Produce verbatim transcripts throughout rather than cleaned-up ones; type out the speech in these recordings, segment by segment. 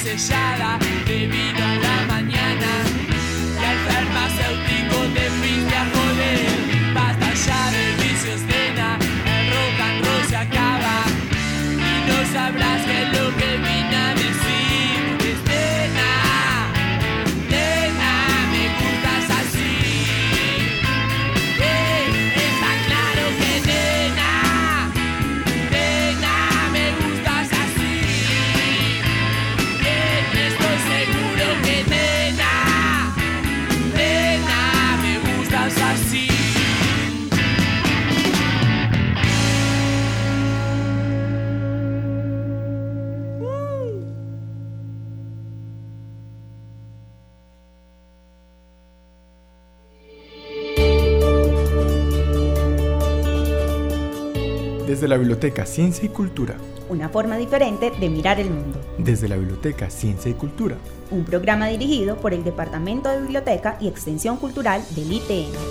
sellada de vino a la mañana. Y al farmacéutico te fuiste a joder. Basta ya de vicios, nena, el rock and roll se acaba. Y no sabrás que es lo que vine a decir. Es nena, nena, me gustas así. Eh, está claro que nena, nena, me gustas así. Eh, estoy seguro que nena, nena, me gustas así. Desde la Biblioteca Ciencia y Cultura. Una forma diferente de mirar el mundo. Desde la Biblioteca Ciencia y Cultura. Un programa dirigido por el Departamento de Biblioteca y Extensión Cultural del I T M.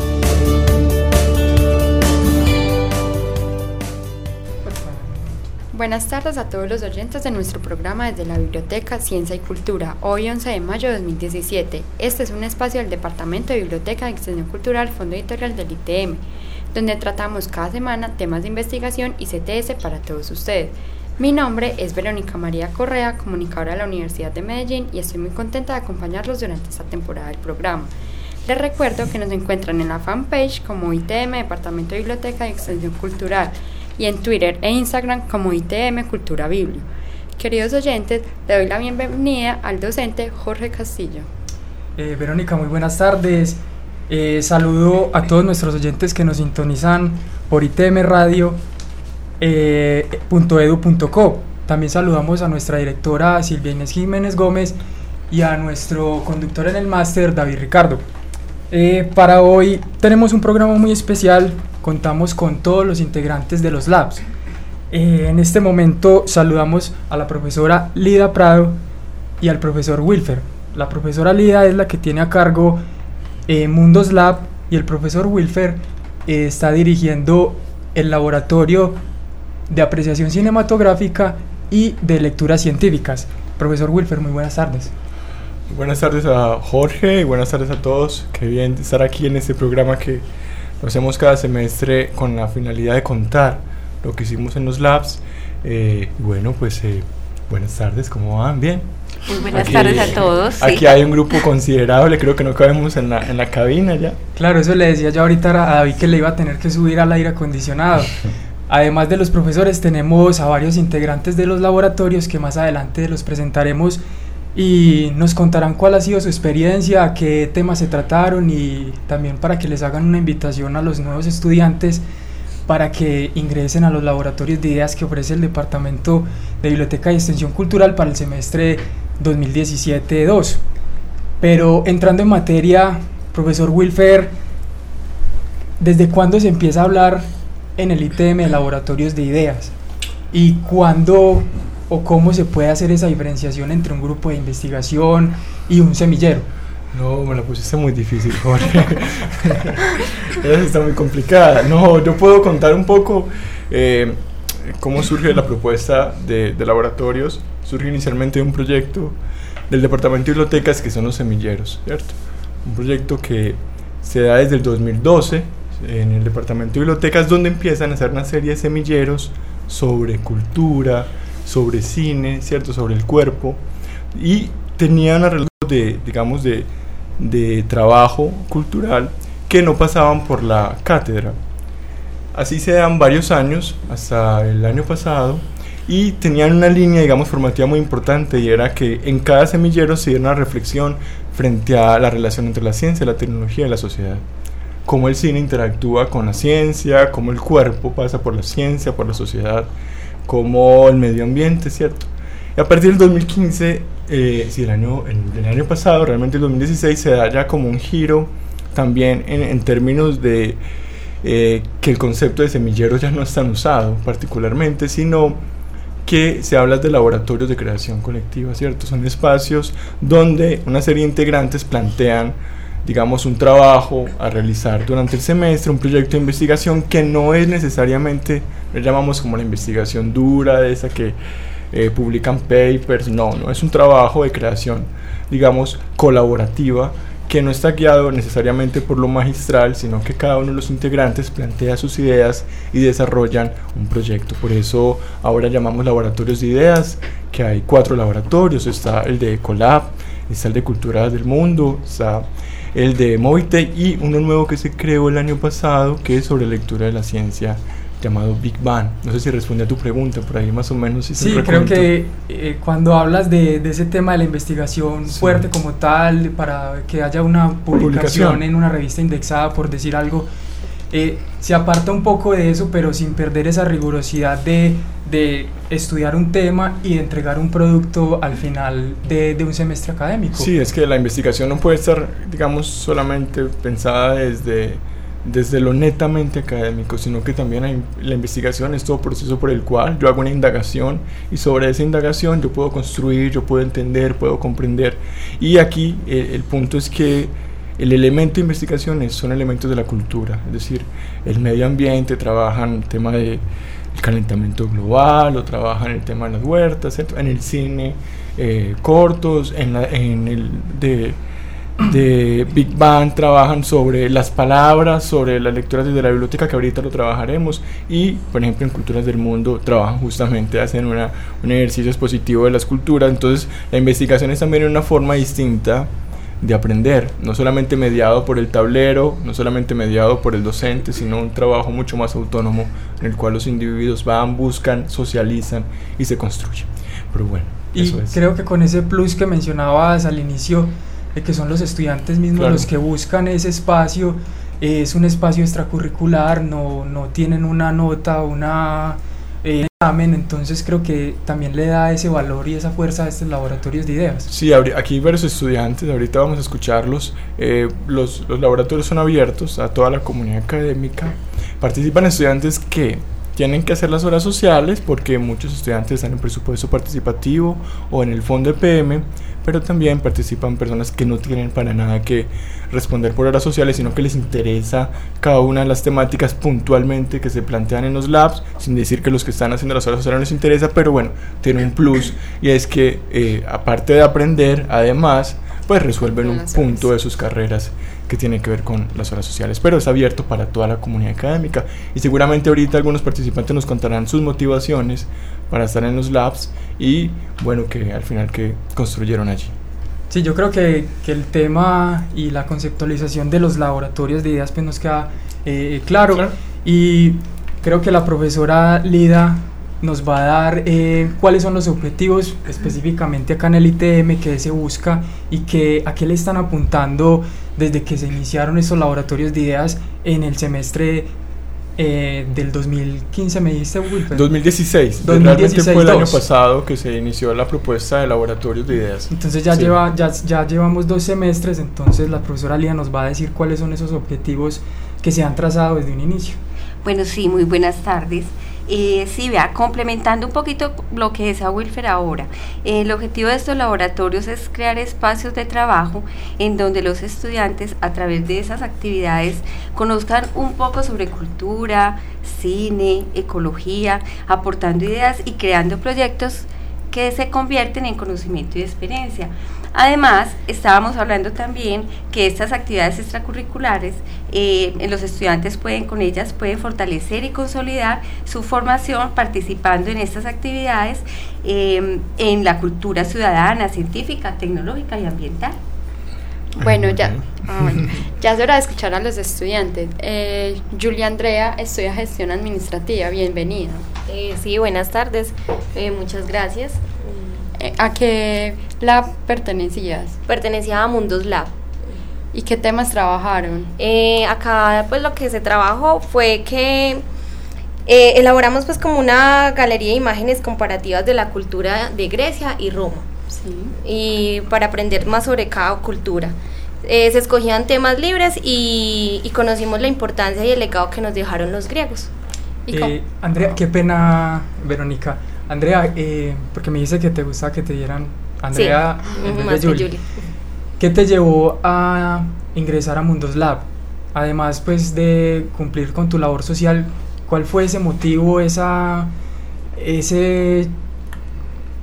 Buenas tardes a todos los oyentes de nuestro programa desde la Biblioteca Ciencia y Cultura, hoy once de mayo de dos mil diecisiete. Este es un espacio del Departamento de Biblioteca y Extensión Cultural, Fondo Editorial del I T M, donde tratamos cada semana temas de investigación y C T S para todos ustedes. Mi nombre es Verónica María Correa, comunicadora de la Universidad de Medellín, y estoy muy contenta de acompañarlos durante esta temporada del programa. Les recuerdo que nos encuentran en la fanpage como I T M Departamento de Biblioteca y Extensión Cultural, y en Twitter e Instagram como I T M Cultura Biblio. Queridos oyentes, le doy la bienvenida al docente Jorge Castillo. Eh, Verónica, muy buenas tardes. Eh, saludo a todos nuestros oyentes que nos sintonizan por I T M Radio punto edu punto co. También saludamos a nuestra directora Silvia Inés Jiménez Gómez y a nuestro conductor en el máster David Ricardo. Eh, para hoy tenemos un programa muy especial. Contamos con todos los integrantes de los labs. Eh, en este momento saludamos a la profesora Lida Prado y al profesor Wilfer. La profesora Lida es la que tiene a cargo eh, Mundos Lab, y el profesor Wilfer eh, está dirigiendo el laboratorio de apreciación cinematográfica y de lecturas científicas. Profesor Wilfer, muy buenas tardes. Buenas tardes a Jorge y buenas tardes a todos. Qué bien estar aquí en este programa que lo hacemos cada semestre con la finalidad de contar lo que hicimos en los labs. Eh, bueno, pues eh, buenas tardes, ¿cómo van? ¿Bien? Muy buenas aquí, tardes a todos. Aquí sí. hay un grupo considerable, creo que no cabemos en la, en la cabina ya. Claro, eso le decía yo ahorita a David, que le iba a tener que subir al aire acondicionado. Además de los profesores, tenemos a varios integrantes de los laboratorios que más adelante los presentaremos y nos contarán cuál ha sido su experiencia, qué temas se trataron, y también para que les hagan una invitación a los nuevos estudiantes para que ingresen a los laboratorios de ideas que ofrece el Departamento de Biblioteca y Extensión Cultural para el semestre dos mil diecisiete dos. Pero entrando en materia, profesor Wilfer, ¿desde cuándo se empieza a hablar en el I T M de laboratorios de ideas? ¿Y cuándo o cómo se puede hacer esa diferenciación entre un grupo de investigación y un semillero? No, me la pusiste muy difícil, Jorge. Esa está muy complicada. No, yo puedo contar un poco eh, cómo surge la propuesta de, de laboratorios. Surge inicialmente de un proyecto del Departamento de Bibliotecas, que son los semilleros, ¿cierto? Un proyecto que se da desde el dos mil doce en el Departamento de Bibliotecas, donde empiezan a hacer una serie de semilleros sobre cultura, sobre cine, ¿cierto? Sobre el cuerpo, y tenían arreglos de, digamos, de, de trabajo cultural que no pasaban por la cátedra. Así se dan varios años, hasta el año pasado, y tenían una línea, digamos, formativa muy importante, y era que en cada semillero se diera una reflexión frente a la relación entre la ciencia, la tecnología y la sociedad. Cómo el cine interactúa con la ciencia, cómo el cuerpo pasa por la ciencia, por la sociedad, cómo el medio ambiente, ¿cierto? Y a partir del dos mil quince, eh, sí, el año, el, el año pasado, realmente el dos mil dieciséis, se da ya como un giro también en, en términos de eh, que el concepto de semillero ya no es tan usado particularmente, sino que se habla de laboratorios de creación colectiva, ¿cierto? Son espacios donde una serie de integrantes plantean, digamos, un trabajo a realizar durante el semestre, un proyecto de investigación que no es necesariamente, le llamamos como la investigación dura, de esa que eh, publican papers, no, no, es un trabajo de creación, digamos, colaborativa, que no está guiado necesariamente por lo magistral, sino que cada uno de los integrantes plantea sus ideas y desarrollan un proyecto. Por eso ahora llamamos laboratorios de ideas, que hay cuatro laboratorios, está el de Ecolab, está el de Cultura del Mundo, está el de Movitech y uno nuevo que se creó el año pasado, que es sobre lectura de la ciencia, llamado Big Bang. No sé si responde a tu pregunta, por ahí más o menos. Si sí, creo que eh, cuando hablas de, de ese tema de la investigación sí. fuerte como tal, para que haya una publicación, publicación. en una revista indexada, por decir algo, eh, se aparta un poco de eso, pero sin perder esa rigurosidad de, de estudiar un tema y de entregar un producto al final de, de un semestre académico. Sí, es que la investigación no puede estar, digamos, solamente pensada desde... desde lo netamente académico, sino que también hay, la investigación es todo proceso por el cual yo hago una indagación y sobre esa indagación yo puedo construir, yo puedo entender, puedo comprender. Y aquí eh, el punto es que el elemento de investigación es, son elementos de la cultura, es decir, el medio ambiente trabajan el tema del calentamiento global, o trabajan el tema de las huertas, en el cine, eh, cortos, en, la, en el de... de Big Bang trabajan sobre las palabras, sobre las lecturas desde la biblioteca, que ahorita lo trabajaremos, y por ejemplo en Culturas del Mundo trabajan justamente, hacen una, un ejercicio expositivo de las culturas. Entonces la investigación es también una forma distinta de aprender, no solamente mediado por el tablero, no solamente mediado por el docente, sino un trabajo mucho más autónomo en el cual los individuos van, buscan, socializan y se construyen. Pero bueno, y eso es. Creo que con ese plus que mencionabas al inicio, de que son los estudiantes mismos claro. los que buscan ese espacio, eh, es un espacio extracurricular, no, no tienen una nota, una eh, examen, entonces creo que también le da ese valor y esa fuerza a estos laboratorios de ideas. Sí, aquí hay varios estudiantes, ahorita vamos a escucharlos. eh, los, los laboratorios son abiertos a toda la comunidad académica, participan estudiantes que tienen que hacer las horas sociales, porque muchos estudiantes están en presupuesto participativo o en el fondo de P M, pero también participan personas que no tienen para nada que responder por horas sociales, sino que les interesa cada una de las temáticas puntualmente que se plantean en los labs, sin decir que los que están haciendo las horas sociales no les interesa, pero bueno, tiene un plus, y es que eh, aparte de aprender, además, pues resuelven un punto de sus carreras que tiene que ver con las horas sociales, pero es abierto para toda la comunidad académica, y seguramente ahorita algunos participantes nos contarán sus motivaciones para estar en los labs y bueno, que al final que construyeron allí. Sí, yo creo que, que el tema y la conceptualización de los laboratorios de ideas pues nos queda eh, claro, claro, y creo que la profesora Lida nos va a dar eh, cuáles son los objetivos específicamente acá en el I T M que se busca y que a qué le están apuntando desde que se iniciaron estos laboratorios de ideas en el semestre eh, del dos mil quince, me dijiste, Wilfer. dos mil dieciséis, dos mil dieciséis realmente fue el dos. año pasado que se inició la propuesta de laboratorios de ideas. Entonces ya, sí. lleva, ya, ya llevamos dos semestres, entonces la profesora Lía nos va a decir cuáles son esos objetivos que se han trazado desde un inicio. Bueno, sí, muy buenas tardes. Eh, sí, vea, complementando un poquito lo que decía Wilfer ahora, eh, el objetivo de estos laboratorios es crear espacios de trabajo en donde los estudiantes a través de esas actividades conozcan un poco sobre cultura, cine, ecología, aportando ideas y creando proyectos que se convierten en conocimiento y experiencia. Además, estábamos hablando también que estas actividades extracurriculares, eh, los estudiantes pueden con ellas pueden fortalecer y consolidar su formación participando en estas actividades eh, en la cultura ciudadana, científica, tecnológica y ambiental. Bueno, ya, oh, ya es hora de escuchar a los estudiantes. Eh, Julia Andrea estudia gestión administrativa, bienvenida. Eh, sí, buenas tardes, eh, muchas gracias. Eh, ¿A qué lab pertenecías? Pertenecía a Mundus Lab. ¿Y qué temas trabajaron? Eh, acá pues lo que se trabajó fue que eh, elaboramos pues como una galería de imágenes comparativas de la cultura de Grecia y Roma. Sí. Y para aprender más sobre cada cultura. Eh, se escogían temas libres y, y conocimos la importancia y el legado que nos dejaron los griegos. ¿Y eh, Andrea, qué pena, Verónica. Andrea, eh, porque me dice que te gustaba que te dieran Andrea sí, en vez más de Julie. Julie. ¿Qué te llevó a ingresar a Mundus Lab? Además, pues, de cumplir con tu labor social, ¿cuál fue ese motivo, esa, ese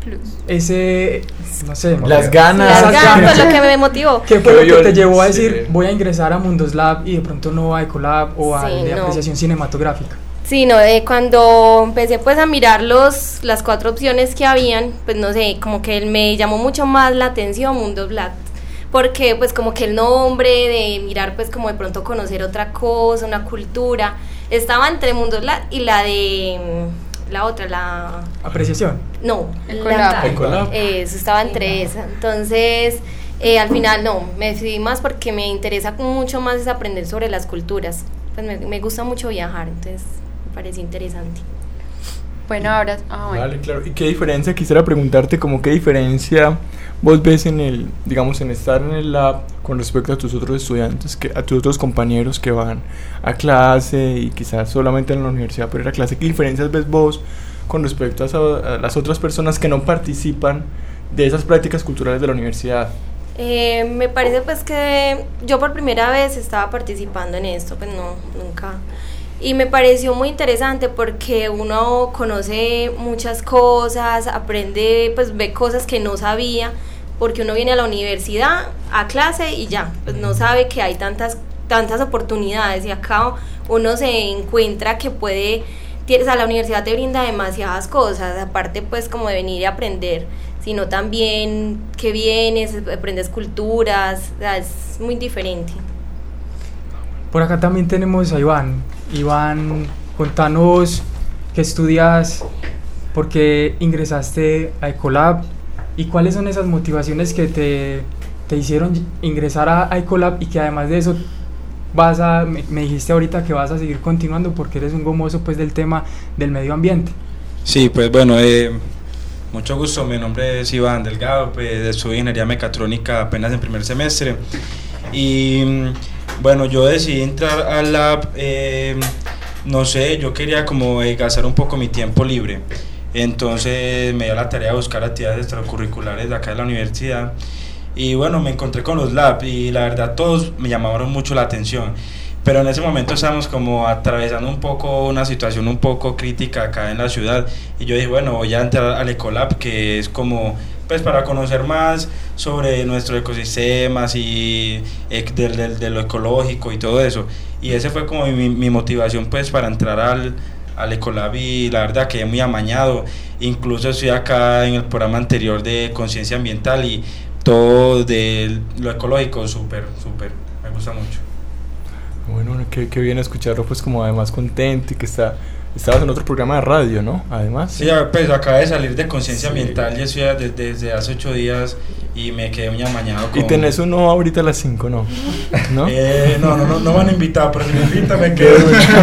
Plus. Ese, no sé, Las ganas. Las Esas ganas ganas. fue lo que me motivó. ¿Qué fue Creo lo yo- que te llevó a decir sí. voy a ingresar a Mundos Lab y de pronto no a Ecolab o a Sí, de no. apreciación cinematográfica? Sí, no, eh, cuando empecé pues a mirar los, las cuatro opciones que habían, pues no sé, como que me llamó mucho más la atención Mundos Black, porque pues como que el nombre de mirar pues como de pronto conocer otra cosa, una cultura, estaba entre Mundos Black y la de, mm, la otra, la... Apreciación. No, Ecolab. la- Ecolab. Eso, estaba entre esa. Entonces, eh, al final no, me decidí más porque me interesa mucho más es aprender sobre las culturas. Pues me, me gusta mucho viajar, entonces me parece interesante. Bueno, ahora, ah, bueno. Vale, claro. ¿Y qué diferencia? Quisiera preguntarte como qué diferencia vos ves en el, digamos, en estar en el lab con respecto a tus otros estudiantes, que, a tus otros compañeros que van a clase y quizás solamente en la universidad por ir a clase. ¿Qué diferencias ves vos con respecto a, esa- a las otras personas que no participan de esas prácticas culturales de la universidad? Eh, me parece pues que yo por primera vez estaba participando en esto, pues no, nunca. Y me pareció muy interesante porque uno conoce muchas cosas, aprende, pues ve cosas que no sabía, porque uno viene a la universidad, a clase y ya, pues no sabe que hay tantas, tantas oportunidades y acá uno se encuentra que puede, tiene- o sea, la universidad te brinda demasiadas cosas, aparte pues como de venir y aprender, sino también que vienes, aprendes culturas, o sea, es muy diferente. Por acá también tenemos a Iván. Iván, contanos qué estudias, por qué ingresaste a Ecolab y cuáles son esas motivaciones que te, te hicieron ingresar a, a Ecolab y que además de eso vas a, me, me dijiste ahorita que vas a seguir continuando porque eres un gomoso pues del tema del medio ambiente. Sí, pues bueno, eh, mucho gusto, mi nombre es Iván Delgado, pues estudio ingeniería mecatrónica apenas en primer semestre y mm, bueno, yo decidí entrar al lab, eh, no sé, yo quería como eh, gastar un poco mi tiempo libre, entonces me dio la tarea de buscar actividades extracurriculares de acá de la universidad y bueno, me encontré con los labs y la verdad todos me llamaron mucho la atención. Pero en ese momento estábamos como atravesando un poco una situación un poco crítica acá en la ciudad y yo dije, bueno, voy a entrar al Ecolab, que es como pues para conocer más sobre nuestros ecosistemas y eh, de, de, de lo ecológico y todo eso, y ese fue como mi, mi motivación pues para entrar al, al Ecolab y la verdad quedé muy amañado, incluso estoy acá en el programa anterior de conciencia ambiental y todo de lo ecológico súper, súper, me gusta mucho. Bueno, qué, qué bien escucharlo, pues como además contento y que está, estabas en otro programa de radio, ¿no? Además. Sí, pues acabé de salir de conciencia Sí. ambiental, ya estoy desde, desde hace ocho días y me quedé muy amañado con... Y tenés uno ahorita a las cinco, ¿no? ¿No? Eh, no, no, no, no me han invitado, pero si me invitan me quedo.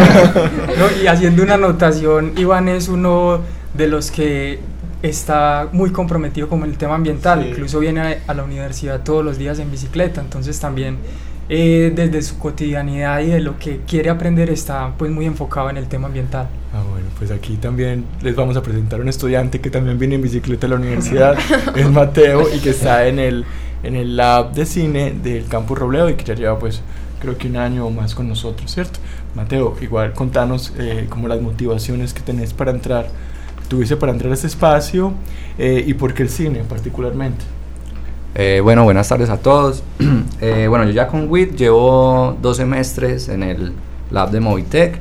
No, y haciendo una anotación, Iván es uno de los que está muy comprometido con el tema ambiental, Sí. incluso viene a, a la universidad todos los días en bicicleta, entonces también eh, desde su cotidianidad y de lo que quiere aprender está pues muy enfocado en el tema ambiental. Ah, bueno, pues aquí también les vamos a presentar a un estudiante que también viene en bicicleta a la universidad, es Mateo, y que está en el, en el lab de cine del Campus Robledo y que ya lleva pues creo que un año o más con nosotros, ¿cierto? Mateo, igual contanos eh, como las motivaciones que tenés para entrar, tuviste para entrar a este espacio eh, y por qué el cine particularmente. Eh, bueno, buenas tardes a todos. eh, bueno, yo ya con W I T llevo dos semestres en el lab de Movitec.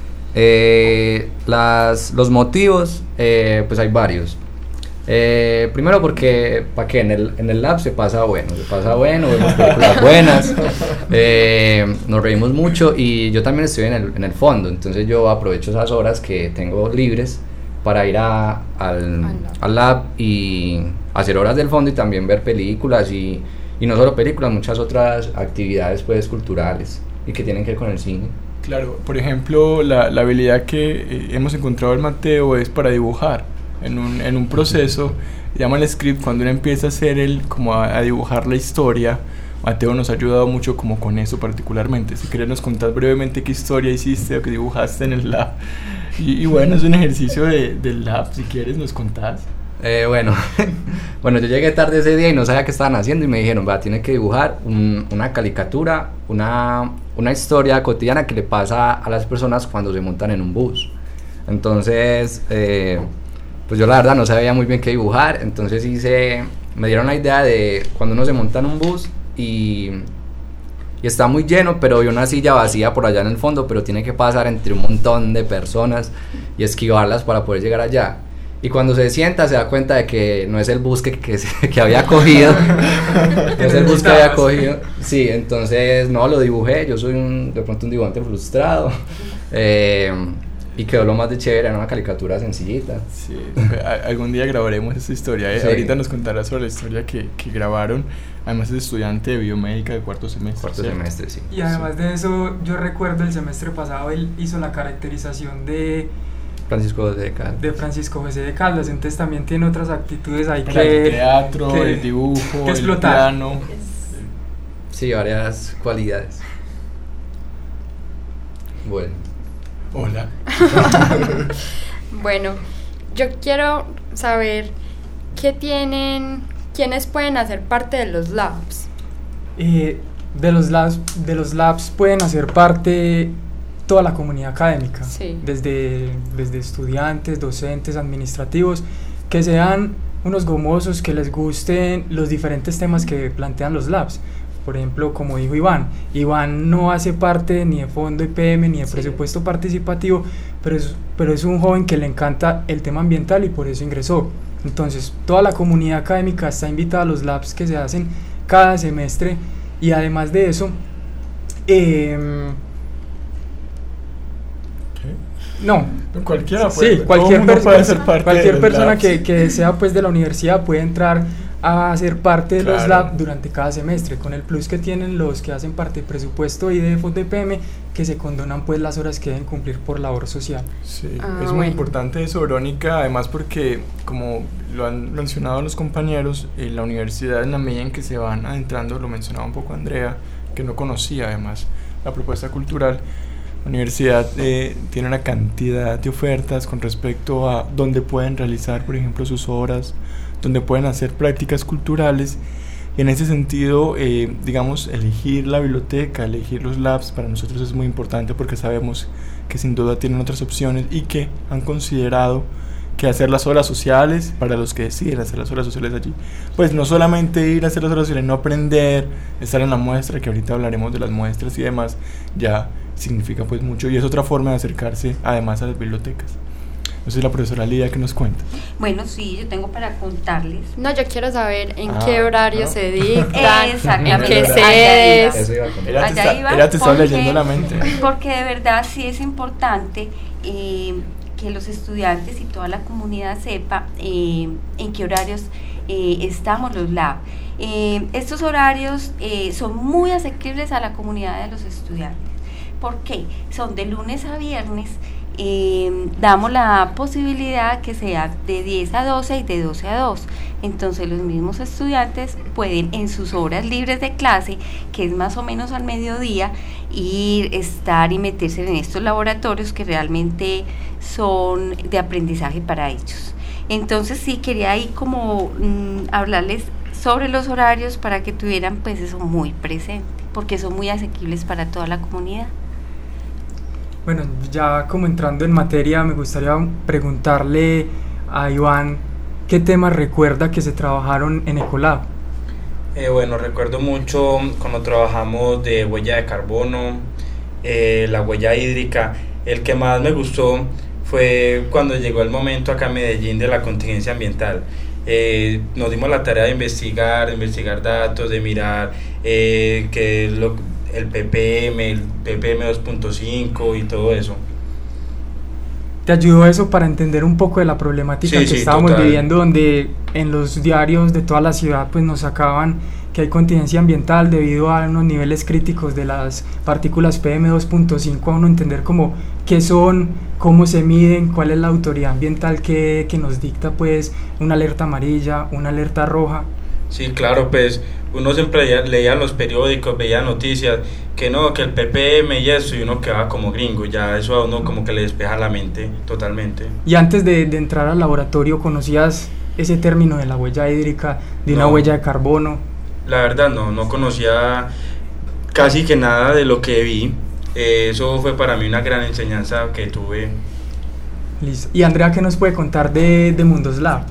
Eh, las, los motivos, eh, pues hay varios. Eh, primero porque, ¿para qué? En el, en el lab se pasa bueno, se pasa bueno, vemos películas buenas, eh, nos reímos mucho y yo también estoy en el, en el fondo, entonces yo aprovecho esas horas que tengo libres para ir a, al, al lab y hacer horas del fondo y también ver películas y, y no solo películas, muchas otras actividades pues culturales y que tienen que ver con el cine. Claro, por ejemplo, la, la habilidad que eh, hemos encontrado en Mateo es para dibujar. En un, en un proceso, llama el script, cuando uno empieza a hacer el, como a, a dibujar la historia, Mateo nos ha ayudado mucho como con eso particularmente. Si quieres nos contás brevemente qué historia hiciste o qué dibujaste en el lab. Y, y bueno, es un ejercicio de, del lab, si quieres nos contás. Eh, bueno, bueno, yo llegué tarde ese día y no sabía qué estaban haciendo y me dijeron, va, tiene que dibujar un, una caricatura, una, una historia cotidiana que le pasa a las personas cuando se montan en un bus. Entonces, eh, pues yo la verdad no sabía muy bien qué dibujar, entonces hice, me dieron la idea de cuando uno se monta en un bus y, y está muy lleno, pero hay una silla vacía por allá en el fondo, pero tiene que pasar entre un montón de personas y esquivarlas para poder llegar allá. Y cuando se sienta se da cuenta de que no es el bus que, que, que había cogido, no es el bus que había cogido, sí, entonces no, lo dibujé, yo soy un, de pronto un dibujante frustrado, eh, y quedó lo más de chévere, era una caricatura sencillita. Sí, algún día grabaremos esa historia, ¿eh? Sí. Ahorita nos contarás sobre la historia que, que grabaron, además es estudiante de biomédica de cuarto semestre. Cuarto ¿cierto? semestre, sí. Y además sí. de eso, yo recuerdo el semestre pasado, él hizo la caracterización de... Francisco José de Caldas. De Francisco José de Caldas, entonces también tiene otras actitudes ahí el que... El teatro, que, el dibujo, que el piano. Sí, varias cualidades. Bueno. Hola. Bueno, yo quiero saber qué tienen, quiénes pueden hacer parte de los labs. Eh, de los labs, de los labs pueden hacer parte toda la comunidad académica, sí. desde, desde estudiantes, docentes, administrativos, que sean unos gomosos, que les gusten los diferentes temas que plantean los labs. Por ejemplo, como dijo Iván, Iván no hace parte ni de fondo I P M ni de sí. presupuesto participativo, pero es, pero es un joven que le encanta el tema ambiental y por eso ingresó. Entonces, toda la comunidad académica está invitada a los labs que se hacen cada semestre, y además de eso, eh, no, cualquiera puede, sí, cualquier, per puede ser parte cualquier de persona labs. que, que sea pues de la universidad puede entrar a ser parte de claro. los labs durante cada semestre, con el plus que tienen los que hacen parte de presupuesto y de fondo I P M, que se condonan pues las horas que deben cumplir por labor social. Sí, ah, es muy bueno. importante eso, Verónica, además porque como lo han mencionado los compañeros, en la universidad, en la medida en que se van adentrando, lo mencionaba un poco Andrea, que no conocía además la propuesta cultural, la universidad eh, tiene una cantidad de ofertas con respecto a dónde pueden realizar, por ejemplo, sus obras, donde pueden hacer prácticas culturales, y en ese sentido, eh, digamos, elegir la biblioteca, elegir los labs, para nosotros es muy importante porque sabemos que sin duda tienen otras opciones y que han considerado que hacer las horas sociales, para los que deciden hacer las horas sociales allí, pues no solamente ir a hacer las horas sociales, no aprender, estar en la muestra, que ahorita hablaremos de las muestras y demás, ya significa pues mucho, y es otra forma de acercarse además a las bibliotecas. Entonces, la profesora Lidia, ¿qué nos cuenta? Bueno, sí, yo tengo para contarles. No, yo quiero saber en ah, qué horario ¿no? se dictan, exactamente, en qué sedes. Eso iba a contar. Ella te, está, ella te está leyendo la mente. Porque de verdad sí es importante eh, que los estudiantes y toda la comunidad sepa eh, en qué horarios eh, estamos los lab. Eh, estos horarios eh, son muy asequibles a la comunidad de los estudiantes. ¿Por qué? Son de lunes a viernes. Eh, damos la posibilidad que sea de diez a doce y de doce a dos. Entonces los mismos estudiantes pueden en sus horas libres de clase, que es más o menos al mediodía, ir, estar y meterse en estos laboratorios que realmente son de aprendizaje para ellos. Entonces sí, quería ahí como mmm, hablarles sobre los horarios para que tuvieran pues eso muy presente, porque son muy asequibles para toda la comunidad. Bueno, ya como entrando en materia, me gustaría preguntarle a Iván qué temas recuerda que se trabajaron en Ecolab. Eh, bueno, recuerdo mucho cuando trabajamos de huella de carbono, eh, la huella hídrica. El que más me gustó fue cuando llegó el momento acá en Medellín de la contingencia ambiental. Eh, nos dimos la tarea de investigar, de investigar datos, de mirar eh, que lo el P P M, el P P M dos punto cinco y todo eso. ¿Te ayudó eso para entender un poco de la problemática sí, que sí, estábamos total. viviendo, donde en los diarios de toda la ciudad pues nos sacaban que hay contingencia ambiental debido a unos niveles críticos de las partículas P M dos punto cinco, a uno entender como qué son, cómo se miden, cuál es la autoridad ambiental que, que nos dicta pues una alerta amarilla, una alerta roja? Sí, claro, pues uno siempre leía, leía en los periódicos, veía noticias, que no, que el P P M y eso, y uno quedaba como gringo, ya eso a uno como que le despeja la mente totalmente. Y antes de, de entrar al laboratorio, ¿conocías ese término de la huella hídrica, de una no, huella de carbono? La verdad no, no conocía casi que nada de lo que vi, eh, eso fue para mí una gran enseñanza que tuve. Listo. Y Andrea, ¿qué nos puede contar de, de Mundos Lab?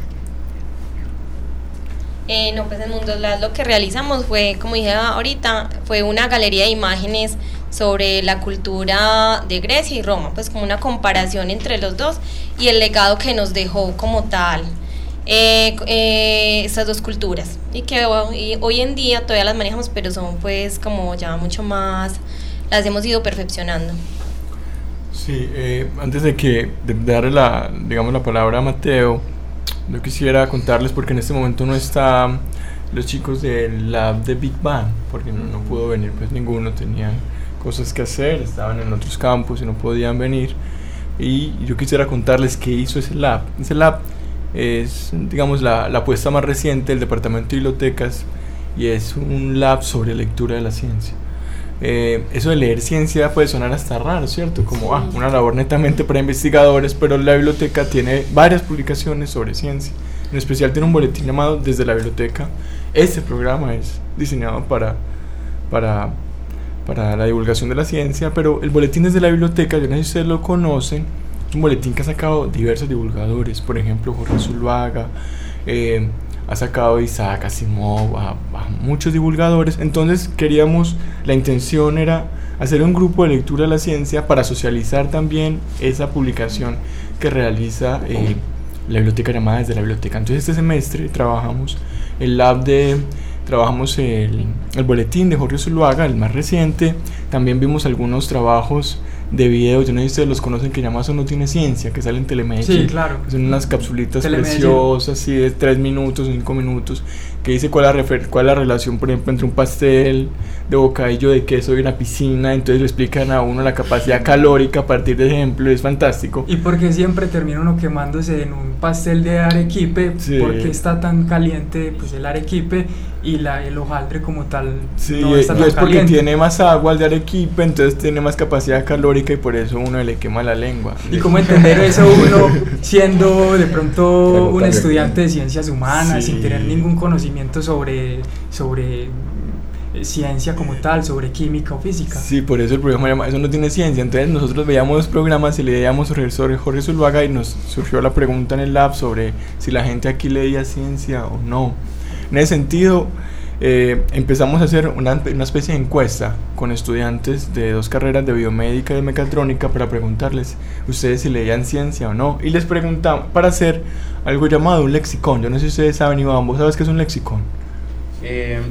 Eh, no, pues en Mundos Lab lo que realizamos fue, como dije ahorita, fue una galería de imágenes sobre la cultura de Grecia y Roma, pues como una comparación entre los dos y el legado que nos dejó como tal eh, eh, estas dos culturas, y que hoy, hoy en día todavía las manejamos, pero son pues como ya mucho más, las hemos ido perfeccionando. Sí, eh, antes de que de darle la, digamos, la palabra a Mateo, yo quisiera contarles, porque en este momento no están los chicos del lab de Big Bang, porque no, no pudo venir, pues ninguno, tenían cosas que hacer, estaban en otros campus y no podían venir, y yo quisiera contarles qué hizo ese lab. Ese lab es, digamos, la, la apuesta más reciente del Departamento de Bibliotecas, y es un lab sobre lectura de la ciencia. Eh, eso de leer ciencia puede sonar hasta raro, ¿cierto? Como sí. ah, una labor netamente para investigadores, pero la biblioteca tiene varias publicaciones sobre ciencia. En especial tiene un boletín llamado Desde la Biblioteca. Este programa es diseñado para, para, para la divulgación de la ciencia, pero el boletín Desde la Biblioteca, yo no sé si ustedes lo conocen, es un boletín que ha sacado diversos divulgadores, por ejemplo Jorge Zuluaga, eh, ha sacado Isaac Asimov, a, a muchos divulgadores. Entonces queríamos, la intención era hacer un grupo de lectura de la ciencia para socializar también esa publicación que realiza eh, la biblioteca llamada Desde la Biblioteca. Entonces este semestre trabajamos el lab de, trabajamos el, el boletín de Jorge Zuluaga, el más reciente. También vimos algunos trabajos de videos, yo no sé si ustedes los conocen, que llama Eso no tiene ciencia, que sale en Telemedicine. Sí, claro. Son unas capsulitas preciosas, así de tres minutos, cinco minutos, que dice cuál es, la refer- cuál es la relación, por ejemplo, entre un pastel de bocadillo de queso y una piscina. Entonces le explican a uno la capacidad calórica a partir de ejemplo, es fantástico. Y porque siempre termina uno quemándose en un pastel de arequipe, sí. porque está tan caliente pues el arequipe y la, el hojaldre como tal. Sí, no está y tan es porque caliente. tiene más agua el de arequipe, entonces tiene más capacidad calórica y por eso uno le quema la lengua. ¿Y cómo entender eso uno siendo de pronto un estudiante de ciencias humanas, sí. sin tener ningún conocimiento sobre, sobre ciencia como tal, sobre química o física? Sí, por eso el programa llama Eso no tiene ciencia. Entonces nosotros veíamos los programas y leíamos sobre, sobre Jorge Zuluaga, y nos surgió la pregunta en el lab sobre si la gente aquí leía ciencia o no. En ese sentido, eh, empezamos a hacer una, una especie de encuesta con estudiantes de dos carreras, de biomédica y de mecatrónica, para preguntarles ustedes si leían ciencia o no, y les preguntamos para hacer algo llamado un lexicón. Yo no sé si ustedes saben, Iván, ¿vos sabes qué es un lexicón? Eh,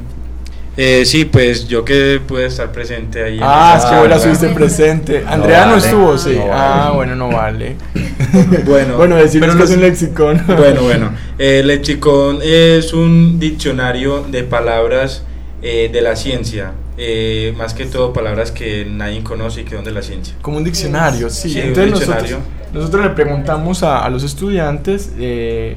eh, sí, pues yo que pude estar presente ahí. Ah, es que vos la estuviste presente. Andrea no, vale. no estuvo, sí. No, ah, vale. bueno, no vale. Bueno, bueno, decirles que los, es un lexicón. Bueno, bueno. El lexicón es un diccionario de palabras eh, de la ciencia. Eh, más que todo palabras que nadie conoce y que son de la ciencia. Como un diccionario, sí. Sí, Entonces un diccionario. Nosotros, nosotros le preguntamos a, a los estudiantes eh,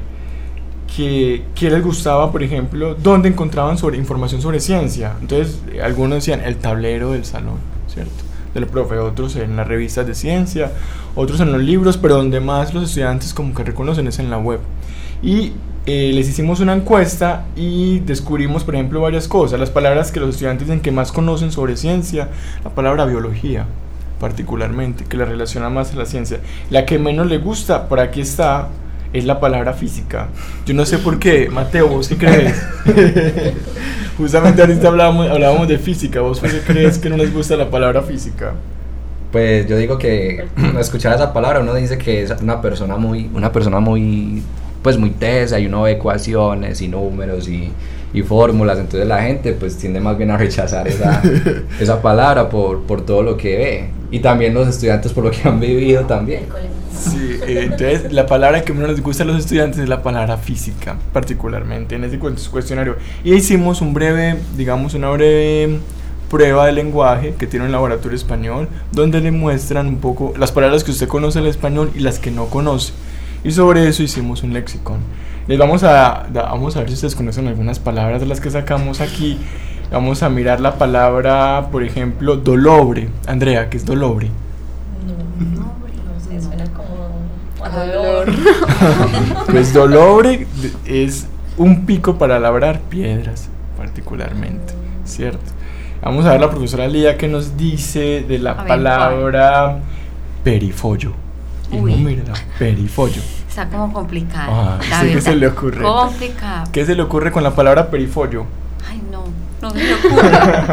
que, que les gustaba, por ejemplo, dónde encontraban sobre, información sobre ciencia. Entonces eh, algunos decían el tablero del salón, ¿cierto?, del profe, otros en las revistas de ciencia, otros en los libros, pero donde más los estudiantes como que reconocen es en la web. Y eh, les hicimos una encuesta y descubrimos, por ejemplo, varias cosas. Las palabras que los estudiantes dicen que más conocen sobre ciencia, la palabra biología particularmente, que la relaciona más a la ciencia. La que menos le gusta, por aquí está, es la palabra física. Yo no sé por qué. Mateo, ¿vos qué crees? Justamente ahorita hablábamos, hablábamos de física. ¿Vos por qué crees que no les gusta la palabra física? Pues yo digo que escuchar esa palabra uno dice que es una persona muy, una persona muy, pues muy tesa, y uno ve ecuaciones y números y, y fórmulas, entonces la gente pues tiende más bien a rechazar esa, esa palabra por, por todo lo que ve, y también los estudiantes por lo que han vivido también. Sí, eh, entonces la palabra que menos les gusta a los estudiantes es la palabra física, particularmente en ese cuestionario. Y hicimos un breve, digamos una breve prueba de lenguaje que tiene un laboratorio español, donde le muestran un poco las palabras que usted conoce en el español y las que no conoce, y sobre eso hicimos un lexicón. Les vamos a, vamos a ver si ustedes conocen algunas palabras de las que sacamos aquí. Vamos a mirar la palabra, por ejemplo, dolobre. Andrea, ¿qué es dolobre? No, no, no sé, suena como a dolor. Pues dolobre es un pico para labrar piedras, particularmente, ¿cierto? Vamos a ver la profesora Lía que nos dice de la ver, palabra perifollo. Y Uy. no mira, perifollo. Está como complicado. Ah, la sí, ¿qué verdad. se le ocurre? Complicado. ¿Qué se le ocurre con la palabra perifollo? Ay, no, no se me ocurre.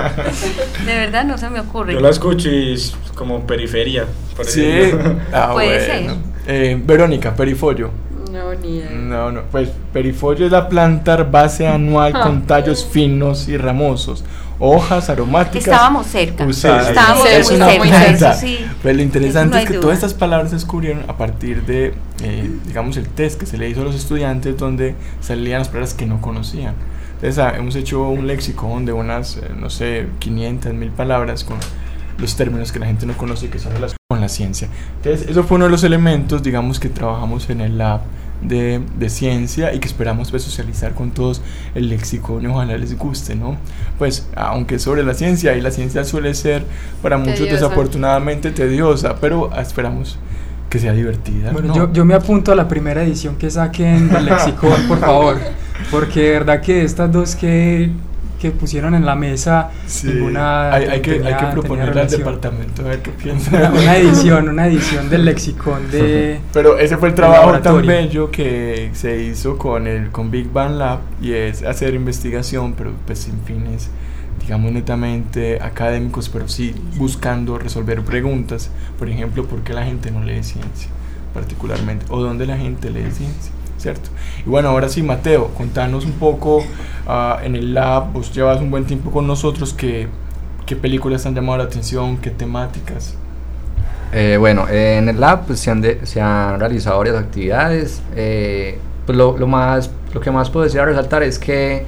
De verdad no se me ocurre. Yo la escucho y es como periferia. por Sí, ejemplo. ah, Puede bueno. ser. Eh, Verónica, perifollo. No, ni idea. No, no, pues perifolio es la planta herbácea anual con tallos finos y ramosos, hojas aromáticas. Estábamos cerca. usadas. Estábamos Es muy una cerca. planta. Eso sí. Pero lo interesante Eso no es hay que duda. todas estas palabras se descubrieron a partir de, eh, digamos, el test que se le hizo a los estudiantes donde salían las palabras que no conocían. Entonces ah, hemos hecho un lexicón de unas, eh, no sé, quinientas, mil palabras con los términos que la gente no conoce y que son relacionados con la ciencia. Entonces eso fue uno de los elementos, digamos, que trabajamos en el lab de, de ciencia y que esperamos pues, socializar con todos el lexicón y ojalá les guste, ¿no? Pues aunque sobre la ciencia, y la ciencia suele ser para muchos Tediosa. desafortunadamente tediosa, pero esperamos que sea divertida. Bueno, ¿no? yo, yo me apunto a la primera edición que saquen del lexicón, por favor, porque de verdad que estas dos que, que pusieron en la mesa, Sí, ninguna hay, hay, que, tenía- hay que tenía proponerle al relación. departamento a ver qué piensa. Una, una edición, una edición del lexicón de... Pero ese fue el del trabajo tan laboratorio. bello que se hizo con el con Big Bang Lab, y es hacer investigación, pero pues sin fines, digamos, netamente académicos, pero sí buscando resolver preguntas. Por ejemplo, ¿por qué la gente no lee ciencia particularmente? ¿O dónde la gente lee ciencia? ¿Cierto? Y bueno, ahora sí, Mateo, contanos un poco uh, en el lab, vos llevas un buen tiempo con nosotros, ¿qué, qué películas te han llamado la atención? ¿Qué temáticas? Eh, bueno, eh, en el lab pues, se, han de- se han realizado varias actividades. Eh, pues lo, lo, más, lo que más puedo decir a resaltar es que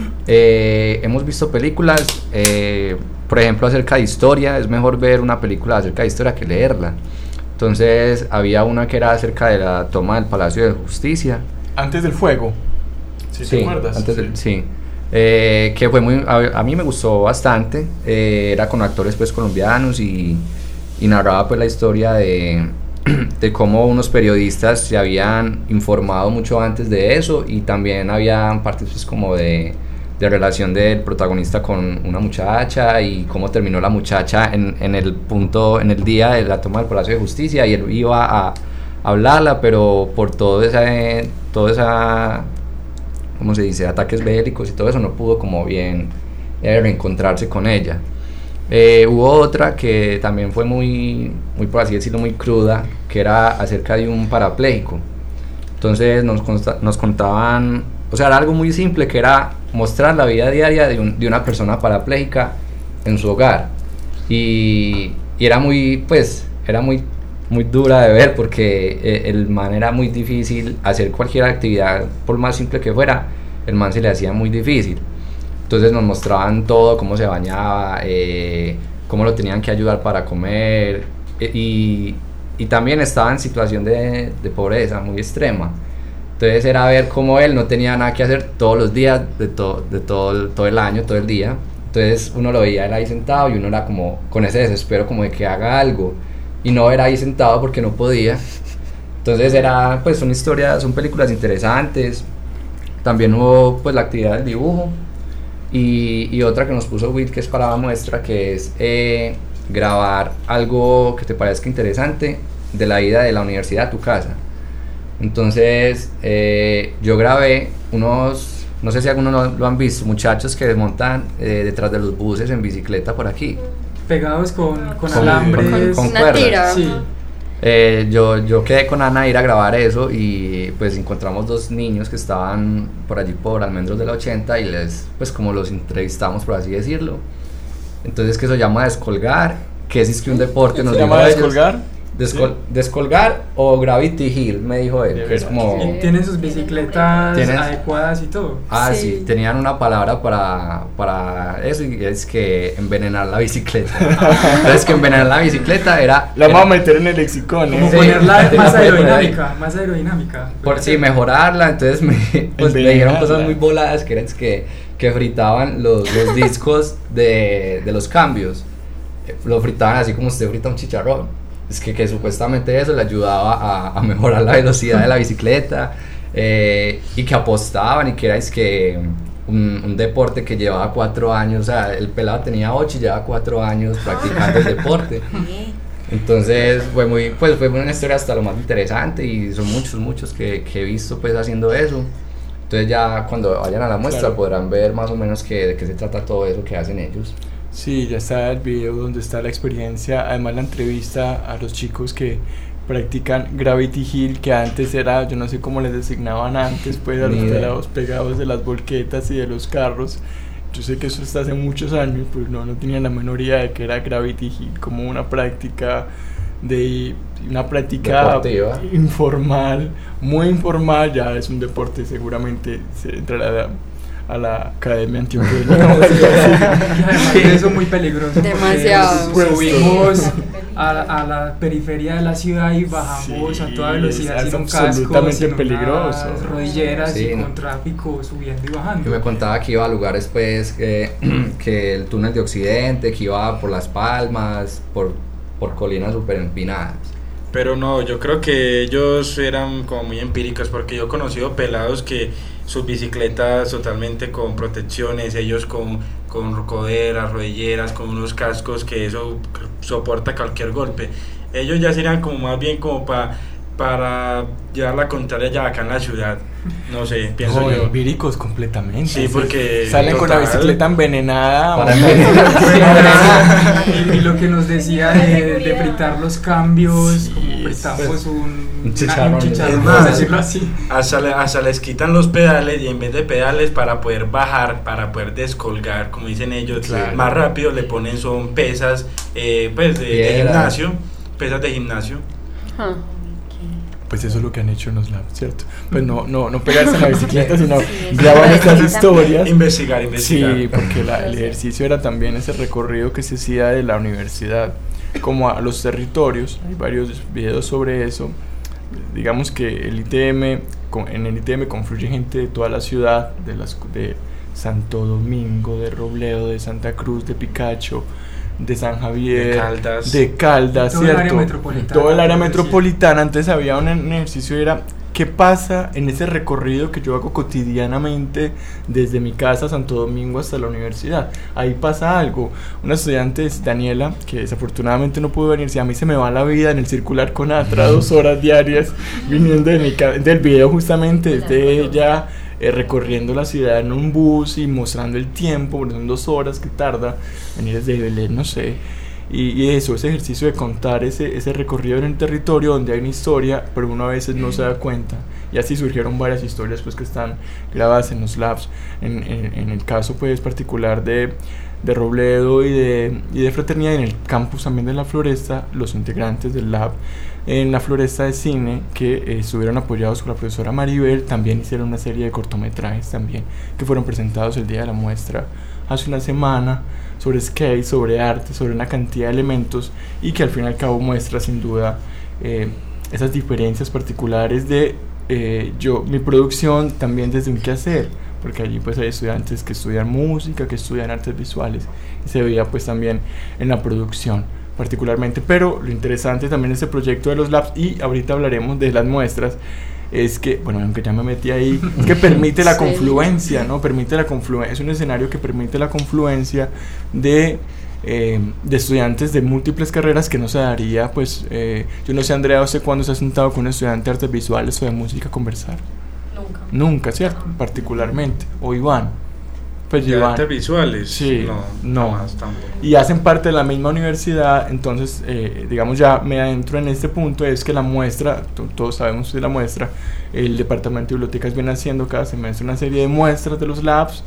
eh, hemos visto películas, eh, por ejemplo, acerca de historia. Es mejor ver una película acerca de historia que leerla. Entonces había una que era acerca de la toma del Palacio de Justicia. Antes del fuego. ¿Sí, Sí, te acuerdas? antes del- sí. Eh, que fue muy, a, a mí me gustó bastante. Eh, era con actores pues colombianos y, y narraba pues la historia de, de cómo unos periodistas se habían informado mucho antes de eso, y también había partes pues como de, de relación del protagonista con una muchacha y cómo terminó la muchacha en, en el punto, en el día de la toma del Palacio de Justicia, y él iba a, a hablarla, pero por todo ese, todo esa, ¿cómo se dice?, ataques bélicos y todo eso, no pudo como bien eh, reencontrarse con ella. Eh, hubo otra que también fue muy, muy, por así decirlo, muy cruda, que era acerca de un parapléjico. Entonces nos, consta, nos contaban, o sea, era algo muy simple, que era mostrar la vida diaria de, un, de una persona parapléjica en su hogar. Y, y era muy, pues, era muy, muy dura de ver, porque eh, el man era muy difícil hacer cualquier actividad, por más simple que fuera, el man se le hacía muy difícil. Entonces nos mostraban todo, cómo se bañaba, eh, cómo lo tenían que ayudar para comer, eh, y, y también estaba en situación de, de pobreza muy extrema. Entonces era ver cómo él no tenía nada que hacer todos los días, de, to, de todo, el, todo el año, todo el día. Entonces uno lo veía él ahí sentado, y uno era como con ese desespero como de que haga algo, y no era ahí sentado porque no podía. Entonces era, pues son historias, son películas interesantes. También hubo pues la actividad del dibujo. Y, y otra que nos puso Will, que es para la muestra, que es eh, grabar algo que te parezca interesante de la ida de la universidad a tu casa. Entonces eh, yo grabé unos, no sé si algunos lo, lo han visto, muchachos que montan eh, detrás de los buses en bicicleta por aquí. Pegados con, con Con- alambres. con Una cuerdas. tira. Sí. Eh, yo, yo quedé con Ana a ir a grabar eso, y pues encontramos dos niños que estaban por allí por Almendros de la ochenta, y les, pues como los entrevistamos, por así decirlo. Entonces, que se llama descolgar, que es, es que un deporte, nos ¿Se dijo llama ellos. descolgar? Descol- Sí. Descolgar o Gravity Hill, me dijo él, que es como... Y tienen sus bicicletas ¿Tienes? adecuadas y todo. Ah, sí. Sí. Tenían una palabra para, para eso, y es que envenenar la bicicleta. Entonces, que envenenar la bicicleta era... La era- vamos a meter en el lexicón, Como ¿eh? Sí. ponerla Sí, más la puede poner ahí. aerodinámica, más aerodinámica. Por sí, mejorarla. Entonces me, pues, me dijeron Envenenarla. cosas muy voladas, que eran que, que fritaban los, los discos de, de los cambios. Eh, Lo fritaban así como usted frita un chicharrón. Es que, que supuestamente eso le ayudaba a, a mejorar la velocidad de la bicicleta, eh, y que apostaban, y que era es que un, un deporte que llevaba cuatro años. O sea, el pelado tenía ocho y llevaba cuatro años practicando el deporte. Entonces fue muy, pues fue una historia hasta lo más interesante y son muchos, muchos que, que he visto pues haciendo eso. Entonces ya cuando vayan a la muestra claro. podrán ver más o menos que, de qué se trata todo eso que hacen ellos. Sí, ya está el video donde está la experiencia, además la entrevista a los chicos que practican Gravity Hill, que antes era, yo no sé cómo les designaban antes, pues a los pelados pegados de las volquetas y de los carros. Yo sé que eso está hace muchos años, pues no, no tenía la menor idea de que era Gravity Hill, como una práctica de una práctica deportiva, informal, muy informal, ya es un deporte, seguramente se entrará a la Academia Antioqueña. Sí, eso es muy peligroso. Demasiado. Subimos a, a la periferia de la ciudad y bajamos sí, a toda velocidad sin un casco, absolutamente peligroso. Rodilleras sí, y no. con tráfico subiendo y bajando. Yo me contaba que iba a lugares pues que, que el túnel de Occidente, que iba por Las Palmas, por, por colinas súper empinadas. Pero no, yo creo que ellos eran como muy empíricos, porque yo he conocido pelados que sus bicicletas totalmente con protecciones, ellos con, con coderas, rodilleras, con unos cascos que eso soporta cualquier golpe. Ellos ya serían como más bien como pa, para llevar la contraria ya acá en la ciudad. No sé, pienso no, yo. Empíricos completamente. Sí, porque salen total, con la bicicleta envenenada. Para envenenada. y, y lo que nos decía de, de fritar los cambios, sí, como fritamos un, un chicharrón, un chicharrón más, decirlo así. Hasta, le, hasta les quitan los pedales y en vez de pedales para poder bajar, para poder descolgar, como dicen ellos, claro. más rápido le ponen son pesas eh, pues de, de gimnasio, pesas de gimnasio. Huh. Pues eso es lo que han hecho en los labs, ¿cierto? Pues no, no, no pegarse en la bicicleta, sino sí, grabar estas historias. Investigar, investigar. Sí, porque la, el ejercicio era también ese recorrido que se hacía de la universidad como a los territorios. Hay varios videos sobre eso. Digamos que el I T M, en el I T M confluye gente de toda la ciudad, de, las, de Santo Domingo, de Robledo, de Santa Cruz, de Picacho, de San Javier, de Caldas, de Caldas, todo ¿cierto? El área metropolitana, todo el área metropolitana. Antes había un, un ejercicio, era qué pasa en ese recorrido que yo hago cotidianamente desde mi casa, Santo Domingo, hasta la universidad. Ahí pasa algo. Una estudiante, Daniela, que desafortunadamente no pudo venir, si a mí se me va la vida en el circular con Atra dos horas diarias, viniendo de mi ca- del video justamente desde ella, Eh, recorriendo la ciudad en un bus y mostrando el tiempo, porque son dos horas que tarda venir desde Belén, no sé, y, y eso, ese ejercicio de contar ese, ese recorrido en el territorio donde hay una historia, pero uno a veces no se da cuenta, y así surgieron varias historias pues que están grabadas en los labs, en, en, en el caso pues particular de, de Robledo y de, y de Fraternidad, y en el campus también de la Floresta, los integrantes del lab en la Floresta de Cine, que eh, estuvieron apoyados por la profesora Maribel, también hicieron una serie de cortometrajes también, que fueron presentados el día de la muestra hace una semana, sobre skate, sobre arte, sobre una cantidad de elementos, y que al fin y al cabo muestra sin duda eh, esas diferencias particulares de eh, yo, mi producción también desde un quehacer, porque allí pues hay estudiantes que estudian música, que estudian artes visuales, y se veía pues también en la producción particularmente, pero lo interesante también de este proyecto de los labs, y ahorita hablaremos de las muestras, es que, bueno, aunque ya me metí ahí, es que permite la confluencia, ¿no? Permite la confluencia, es un escenario que permite la confluencia de, eh, de estudiantes de múltiples carreras que no se daría, pues, eh, yo no sé, Andrea, ¿usted cuándo se ha sentado con un estudiante de artes visuales o de música a conversar? Nunca. Nunca, ¿cierto? Particularmente, o Iván. Pues ¿De artes visuales? Sí, no, no. Más, tampoco. Y hacen parte de la misma universidad, entonces, eh, digamos, ya me adentro en este punto, es que la muestra, t- todos sabemos de la muestra, el Departamento de Bibliotecas viene haciendo cada semestre una serie de muestras de los labs,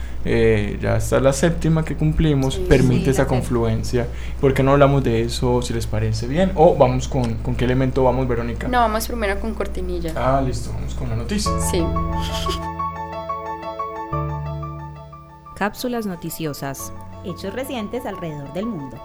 eh, ya está la séptima que cumplimos, sí, permite sí, esa confluencia. ¿Por qué no hablamos de eso, si les parece bien? O vamos con, ¿con qué elemento vamos, Verónica? No, vamos primero con cortinilla. Ah, listo, vamos con la noticia. Sí. Cápsulas noticiosas. Hechos recientes alrededor del mundo.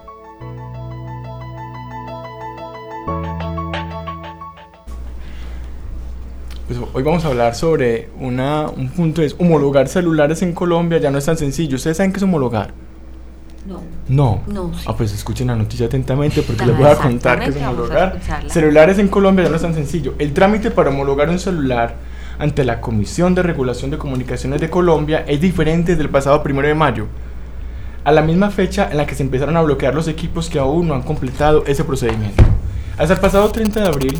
Pues hoy vamos a hablar sobre una, un punto, es homologar celulares en Colombia ya no es tan sencillo. ¿Ustedes saben qué es homologar? No. No. No, sí. Ah, pues escuchen la noticia atentamente porque Ah, les voy a contar qué es exactamente, homologar. vamos a escucharla. Celulares en Colombia ya no es tan sencillo. El trámite para homologar un celular ante la Comisión de Regulación de Comunicaciones de Colombia es diferente desde el pasado primero de mayo. a la misma fecha en la que se empezaron a bloquear los equipos que aún no han completado ese procedimiento. Hasta el pasado treinta de abril,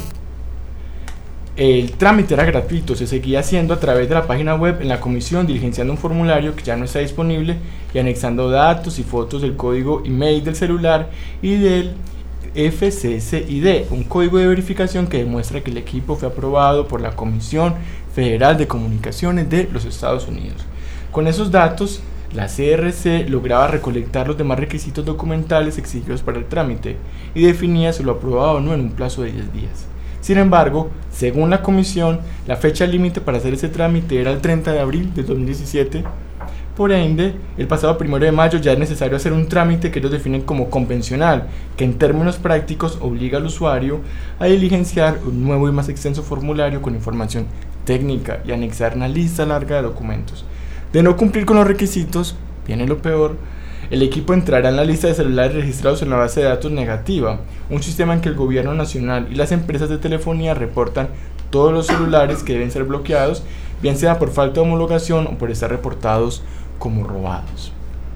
el trámite era gratuito, se seguía haciendo a través de la página web en la comisión, diligenciando un formulario que ya no está disponible y anexando datos y fotos del código email del celular y del F C C I D, un código de verificación que demuestra que el equipo fue aprobado por la Comisión Federal de Comunicaciones de los Estados Unidos. Con esos datos, la C R C lograba recolectar los demás requisitos documentales exigidos para el trámite y definía si lo aprobaba o no en un plazo de diez días. Sin embargo, según la comisión, la fecha límite para hacer ese trámite era el treinta de abril de dos mil diecisiete. Por ende, el pasado primero de mayo ya es necesario hacer un trámite que ellos definen como convencional, que en términos prácticos obliga al usuario a diligenciar un nuevo y más extenso formulario con información técnica y anexar una lista larga de documentos. De no cumplir con los requisitos, viene lo peor, el equipo entrará en la lista de celulares registrados en la base de datos negativa, un sistema en que el gobierno nacional y las empresas de telefonía reportan todos los celulares que deben ser bloqueados, bien sea por falta de homologación o por estar reportados como robados.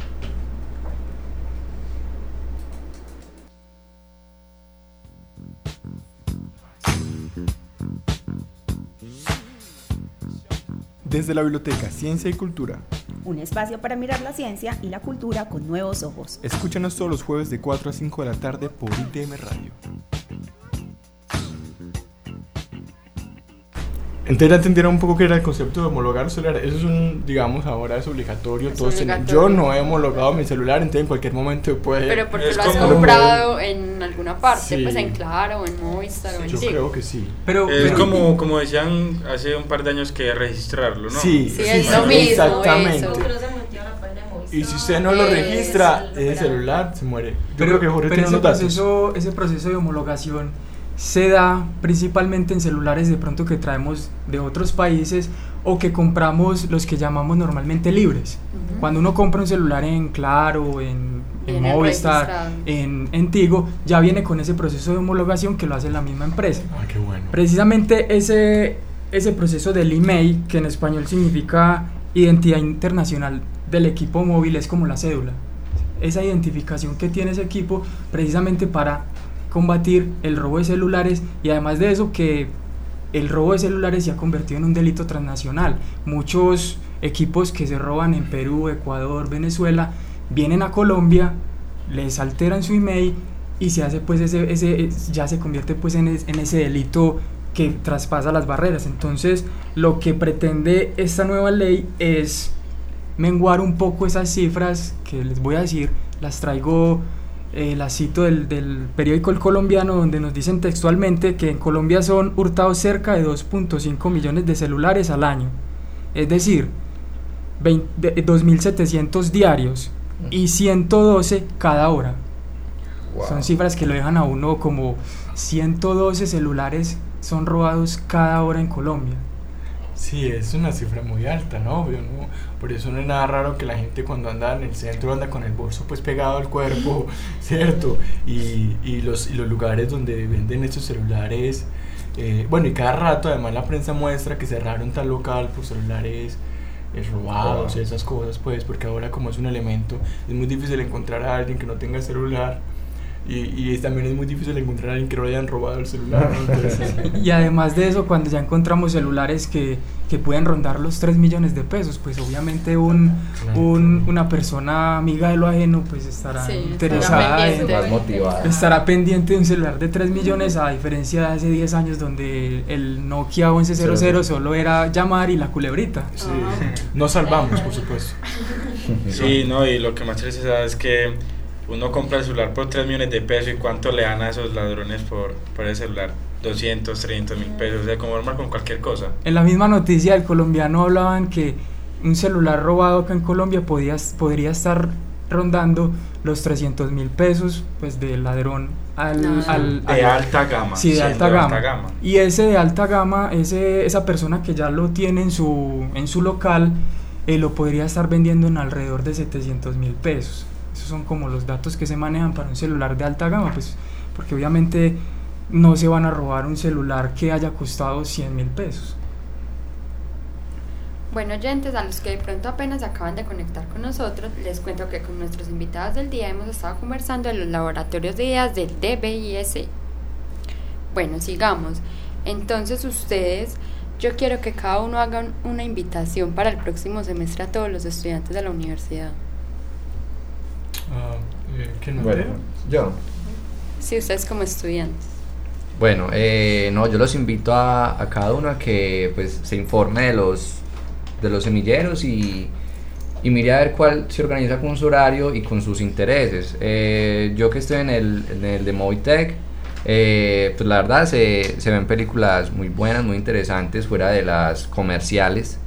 Desde la Biblioteca Ciencia y Cultura, un espacio para mirar la ciencia y la cultura con nuevos ojos. Escúchanos todos los jueves de cuatro a cinco de la tarde por I T M Radio. Entonces ya entendieron un poco qué era el concepto de homologar celular. Eso es un, digamos, ahora es obligatorio. Es todos obligatorio. Yo no he homologado mi celular, entonces en cualquier momento puede... Pero porque Es lo has como- comprado en alguna parte, Sí. pues en Claro, o en Movistar, o en Yo Tigo. creo que sí. Pero, Es pero- como, como decían hace un par de años que registrarlo, ¿no? Sí, Sí, es lo mismo, exactamente. eso. Creo que se metió a la página de Movistar. Y si usted no lo registra, Eso, ese celular se muere. Yo pero, creo que Jorge pero tiene ese unos datos. proceso, ese proceso de homologación se da principalmente en celulares de pronto que traemos de otros países o que compramos los que llamamos normalmente libres. Ujú. Cuando uno compra un celular en Claro, en, en Viene Movistar, registrado. en, en Tigo, ya viene con ese proceso de homologación que lo hace la misma empresa. Ah, qué bueno. Precisamente ese, ese proceso del I M E I, que en español significa Identidad Internacional del Equipo Móvil, es como la cédula. Esa identificación que tiene ese equipo precisamente para combatir el robo de celulares, y además de eso que el robo de celulares se ha convertido en un delito transnacional. Muchos equipos que se roban en Perú, Ecuador, Venezuela, vienen a Colombia, les alteran su I M E I y se hace pues ese, ese ya se convierte pues en, es- en ese delito que traspasa las barreras. Entonces lo que pretende esta nueva ley es menguar un poco esas cifras que les voy a decir. Las traigo, eh, las cito del, del periódico El Colombiano, donde nos dicen textualmente que en Colombia son hurtados cerca de dos punto cinco millones de celulares al año, es decir, veinte de- dos mil setecientos diarios y ciento doce cada hora. Wow. Son cifras que lo dejan a uno como ciento doce celulares son robados cada hora en Colombia. Sí, es una cifra muy alta, ¿no? Yo no- Por eso no es nada raro que la gente cuando anda en el centro anda con el bolso pues pegado al cuerpo, ¿cierto? Y, y, los, y los lugares donde venden estos celulares, eh, bueno, y cada rato además la prensa muestra que cerraron tal local por celulares eh, robados y esas cosas, pues, porque ahora como es un elemento, es muy difícil encontrar a alguien que no tenga celular. Y, y es- también es muy difícil encontrar a alguien que no le hayan robado el celular, ¿no? Entonces, Y además de eso, cuando ya encontramos celulares que, que pueden rondar los tres millones de pesos, pues obviamente un, un, una persona amiga de lo ajeno pues estará Sí, estará interesada en, pendiente. Más motivada. estará pendiente de un celular de tres millones, a diferencia de hace diez años donde el Nokia once cero cero solo era llamar y la culebrita. sí, nos salvamos, por supuesto. Sí, no, y lo que más triste es que uno compra el celular por tres millones de pesos y cuánto le dan a esos ladrones por, por ese celular, doscientos, trescientos mil pesos, o sea, como normal con cualquier cosa. En la misma noticia del colombiano hablaban que un celular robado acá en Colombia podía, podría estar rondando los trescientos mil pesos pues del ladrón al, No. al, De al- alta gama. sí, de siendo alta gama. Y ese de alta gama, ese, esa persona que ya lo tiene en su, en su local, eh, lo podría estar vendiendo en alrededor de setecientos mil pesos. Esos son como los datos que se manejan para un celular de alta gama, pues porque obviamente no se van a robar un celular que haya costado cien mil pesos. Bueno, oyentes, a los que de pronto apenas acaban de conectar con nosotros, les cuento que con nuestros invitados del día hemos estado conversando en los laboratorios de ideas del D B I S. Bueno, sigamos. Entonces ustedes, yo quiero que cada uno haga un, una invitación para el próximo semestre a todos los estudiantes de la universidad. Uh, eh, ¿Quién bueno, yo. Sí, ustedes como estudiantes. Bueno, eh, no, yo los invito a, a cada uno a que pues se informe de los de los semilleros y, y mire a ver cuál se organiza con su horario y con sus intereses. Eh, yo que estoy en el, en el de Movitech, eh, pues la verdad se, se ven películas muy buenas, muy interesantes fuera de las comerciales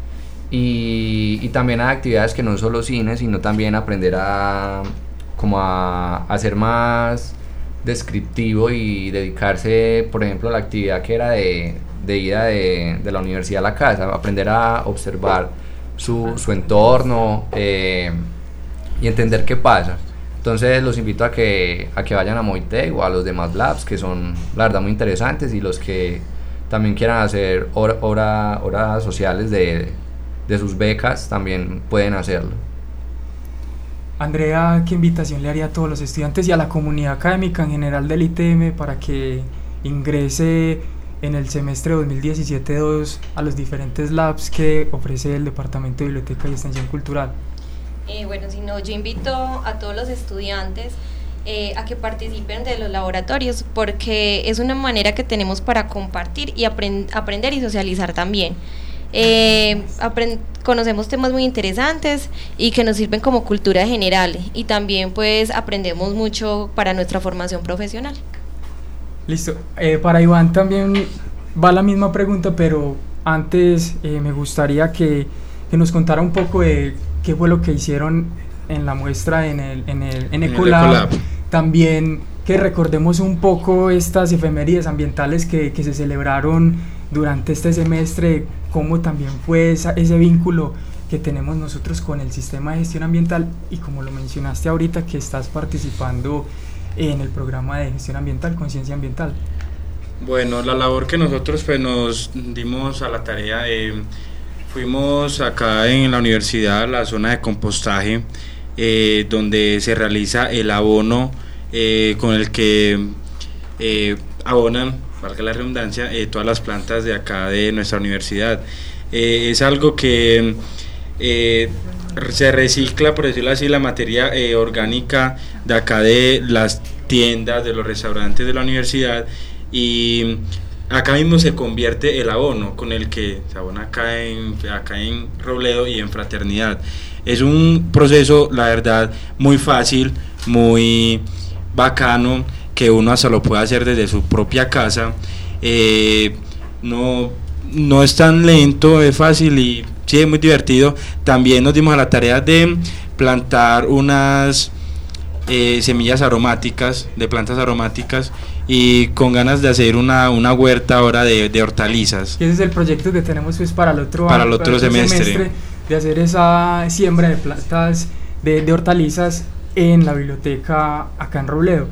y, y también hay actividades que no son solo cine, sino también aprender a como a, a ser más descriptivo y dedicarse, por ejemplo, a la actividad que era de, de ida de, de la universidad a la casa, aprender a observar su, su entorno eh, y entender qué pasa. Entonces los invito a que, a que vayan a Movitech o a los demás labs que son la verdad muy interesantes, y los que también quieran hacer hora, hora, horas sociales de, de sus becas también pueden hacerlo. Andrea, ¿qué invitación le haría a todos los estudiantes y a la comunidad académica en general del I T M para que ingrese en el semestre dos mil diecisiete dos a los diferentes labs que ofrece el Departamento de Biblioteca y Extensión Cultural? Eh, bueno, si no, yo invito a todos los estudiantes eh, a que participen de los laboratorios, porque es una manera que tenemos para compartir y aprend- aprender y socializar también. Eh, aprend- conocemos temas muy interesantes y que nos sirven como cultura general, y también pues aprendemos mucho para nuestra formación profesional. Listo, eh, para Iván también va la misma pregunta, pero antes eh, me gustaría que, que nos contara un poco de qué fue lo que hicieron en la muestra en el, en el en Ecolab. En el Ecolab. También que recordemos un poco estas efemérides ambientales que, que se celebraron durante este semestre, cómo también fue esa, ese vínculo que tenemos nosotros con el sistema de gestión ambiental, y como lo mencionaste ahorita, que estás participando en el programa de gestión ambiental, conciencia ambiental. Bueno, la labor que nosotros pues nos dimos a la tarea, eh, fuimos acá en la universidad a la zona de compostaje, eh, donde se realiza el abono eh, con el que eh, abonan, valga la redundancia, eh, todas las plantas de acá de nuestra universidad. Eh, es algo que eh, se recicla, por decirlo así, la materia eh, orgánica de acá de las tiendas, de los restaurantes de la universidad, y acá mismo se convierte el abono con el que se abona acá en, acá en Robledo y en Fraternidad. Es un proceso, la verdad, muy fácil, muy bacano, que uno hasta lo puede hacer desde su propia casa. Eh, no, no es tan lento, es fácil y sí, es muy divertido. También nos dimos a la tarea de plantar unas eh, semillas aromáticas, de plantas aromáticas, y con ganas de hacer una, una huerta ahora de, de hortalizas. Ese es el proyecto que tenemos pues para el otro, para el otro, para el otro semestre. semestre, de hacer esa siembra de plantas de, de hortalizas en la biblioteca acá en Robledo.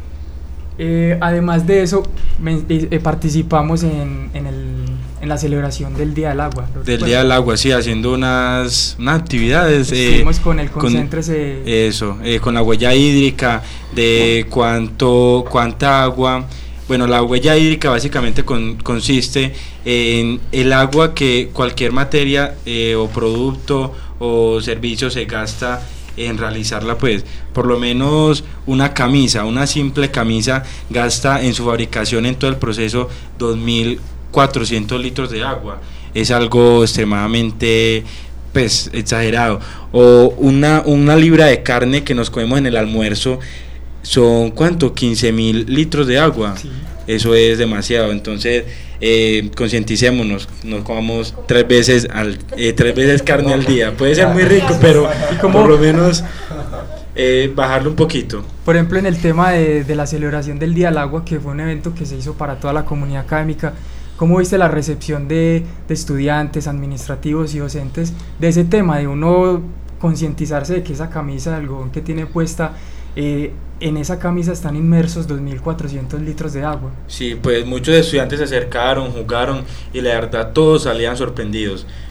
Eh, además de eso, me, eh, participamos en, en, el, en la celebración del Día del Agua. Del Día del Agua, sí, haciendo unas, unas actividades. Estuvimos eh, con el concéntrese. Con, eso, eh, con la huella hídrica, de cuánto, cuánta agua. Bueno, la huella hídrica básicamente con, consiste en el agua que cualquier materia eh, o producto o servicio se gasta en realizarla. Pues por lo menos una camisa, una simple camisa gasta en su fabricación, en todo el proceso, dos mil cuatrocientos litros de agua. Es algo extremadamente pues exagerado. O una, una libra de carne que nos comemos en el almuerzo son ¿cuánto? quince mil litros de agua. Sí. Eso es demasiado. Entonces eh, concienticémonos, nos comamos tres veces al eh, tres veces carne al día. Puede ser muy rico, pero por lo menos eh, bajarlo un poquito. Por ejemplo, en el tema de, de la celebración del Día del Agua, que fue un evento que se hizo para toda la comunidad académica, ¿cómo viste la recepción de, de estudiantes, administrativos y docentes de ese tema, de uno concientizarse de que esa camisa de algodón que tiene puesta, eh, en esa camisa están inmersos dos mil cuatrocientos litros de agua? Sí, pues muchos estudiantes se acercaron, jugaron y la verdad todos salían sorprendidos.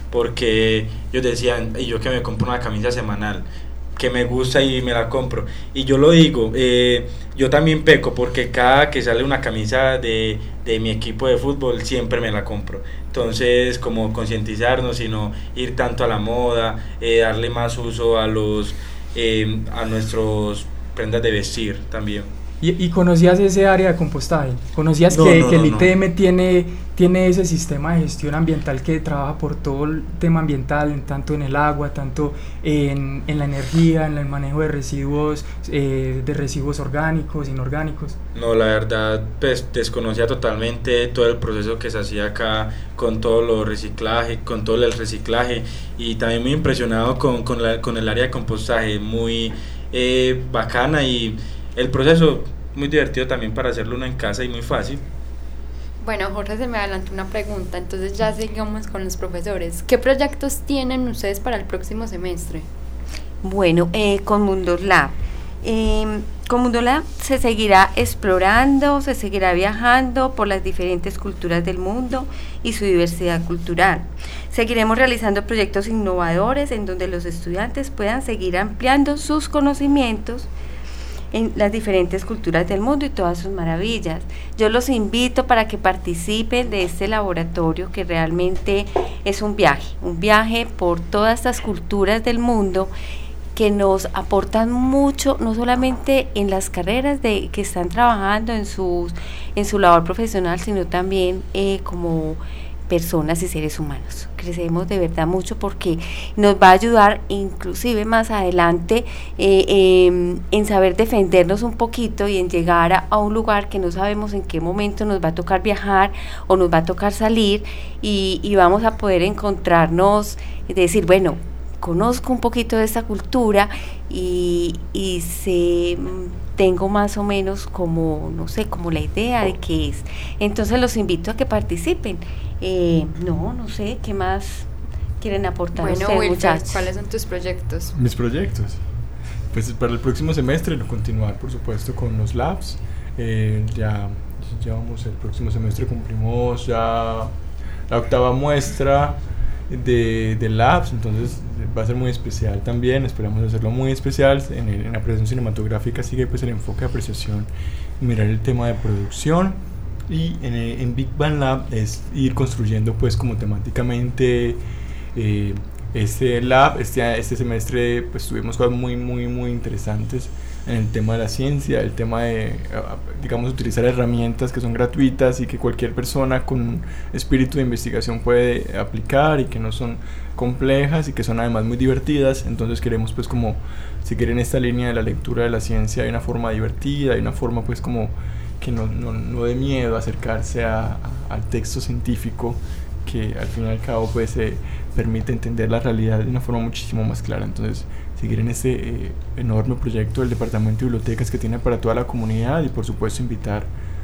porque ellos decían, y yo que me compro una camisa semanal, que me gusta y me la compro, y yo lo digo, eh, yo también peco porque cada que sale una camisa de, de mi equipo de fútbol siempre me la compro. Entonces, como concientizarnos y no ir tanto a la moda, eh, darle más uso a los eh, a nuestros prendas de vestir también. ¿Y, y conocías ese área de compostaje? ¿Conocías No, que, no, que no, el I T M no. tiene, tiene ese sistema de gestión ambiental que trabaja por todo el tema ambiental, en, tanto en el agua, tanto en, en la energía, en el manejo de residuos, eh, de residuos orgánicos, inorgánicos? No, la verdad, pues desconocía totalmente todo el proceso que se hacía acá con todo lo reciclaje, con todo el reciclaje, y también muy impresionado con, con, la, con el área de compostaje, muy eh, bacana, y el proceso muy divertido también para hacerlo uno en casa y muy fácil. Bueno, Jorge, se me adelantó una pregunta, entonces ya sigamos con los profesores. ¿Qué proyectos tienen ustedes para el próximo semestre? Bueno, eh, con Mundos Lab. Eh, con Mundos Lab se seguirá explorando, se seguirá viajando por las diferentes culturas del mundo y su diversidad cultural. Seguiremos realizando proyectos innovadores en donde los estudiantes puedan seguir ampliando sus conocimientos en las diferentes culturas del mundo y todas sus maravillas. Yo los invito para que participen de este laboratorio, que realmente es un viaje, un viaje por todas estas culturas del mundo que nos aportan mucho, no solamente en las carreras de que están trabajando en sus en su labor profesional, sino también eh, como personas y seres humanos. Crecemos de verdad mucho porque nos va a ayudar inclusive más adelante eh, eh, en saber defendernos un poquito y en llegar a, a un lugar que no sabemos en qué momento nos va a tocar viajar o nos va a tocar salir, y, y vamos a poder encontrarnos, decir, bueno, conozco un poquito de esta cultura y, y sé, tengo más o menos como, no sé, como la idea de qué es. Entonces los invito a que participen. Eh, no, no sé, ¿qué más quieren aportar bueno, ustedes, Wilfer, muchachos? ¿cuáles son tus proyectos? Mis proyectos. Pues para el próximo semestre continuar, por supuesto, con los labs. Eh, ya, ya vamos, el próximo semestre cumplimos ya la octava muestra de, de labs, entonces va a ser muy especial también. Esperamos hacerlo muy especial. En, el, en la apreciación cinematográfica sigue pues el enfoque de apreciación, mirar el tema de producción, y en, en Big Bang Lab es ir construyendo pues como temáticamente eh, este lab. Este, este semestre pues tuvimos cosas muy muy muy interesantes en el tema de la ciencia, el tema de, digamos, utilizar herramientas que son gratuitas y que cualquier persona con espíritu de investigación puede aplicar, y que no son complejas y que son además muy divertidas. Entonces queremos pues como seguir en esta línea de la lectura de la ciencia de una forma divertida, de una forma pues como que no, no, no dé miedo acercarse a, a, al texto científico, que al fin y al cabo pues eh, permite entender la realidad de una forma muchísimo más clara. Entonces seguir en este eh, enorme proyecto del Departamento de Bibliotecas que tiene para toda la comunidad, y por supuesto invitar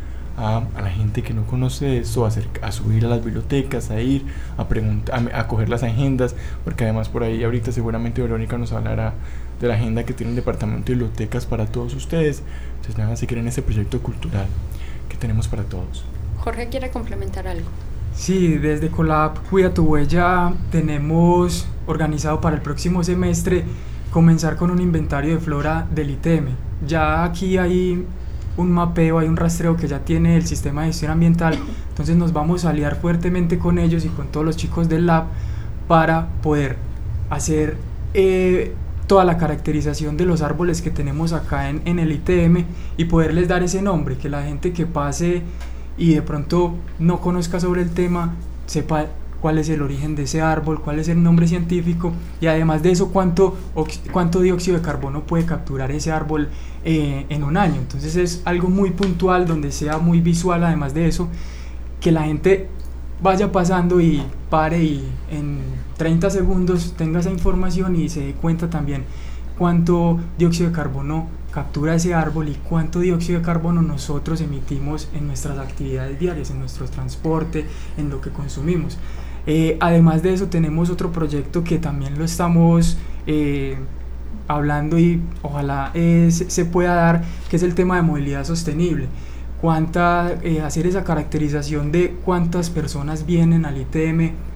a, a la gente que no conoce esto a, hacer, a subir a las bibliotecas, a ir a preguntar, a, a coger las agendas, porque además por ahí ahorita seguramente Verónica nos hablará de la agenda que tiene el Departamento de Bibliotecas para todos ustedes. Entonces nada, seguir en este proyecto cultural que tenemos para todos. Jorge quiere complementar algo. Sí, desde Colab Cuida tu Huella tenemos organizado para el próximo semestre comenzar con un inventario de flora del I T M. Ya aquí hay un mapeo, hay un rastreo que ya tiene el sistema de gestión ambiental, entonces nos vamos a aliar fuertemente con ellos y con todos los chicos del lab para poder hacer eh, toda la caracterización de los árboles que tenemos acá en, en el I T M, y poderles dar ese nombre, que la gente que pase y de pronto no conozca sobre el tema sepa cuál es el origen de ese árbol, cuál es el nombre científico, y además de eso cuánto, cuánto dióxido de carbono puede capturar ese árbol eh, en un año. Entonces es algo muy puntual, donde sea muy visual. Además de eso, que la gente vaya pasando y pare y en treinta segundos tenga esa información y se dé cuenta también cuánto dióxido de carbono captura ese árbol y cuánto dióxido de carbono nosotros emitimos en nuestras actividades diarias, en nuestro transporte, en lo que consumimos. Eh, además de eso tenemos otro proyecto que también lo estamos eh, hablando y ojalá eh, se, se pueda dar, que es el tema de movilidad sostenible. Cuánta, eh, hacer esa caracterización de cuántas personas vienen al I T M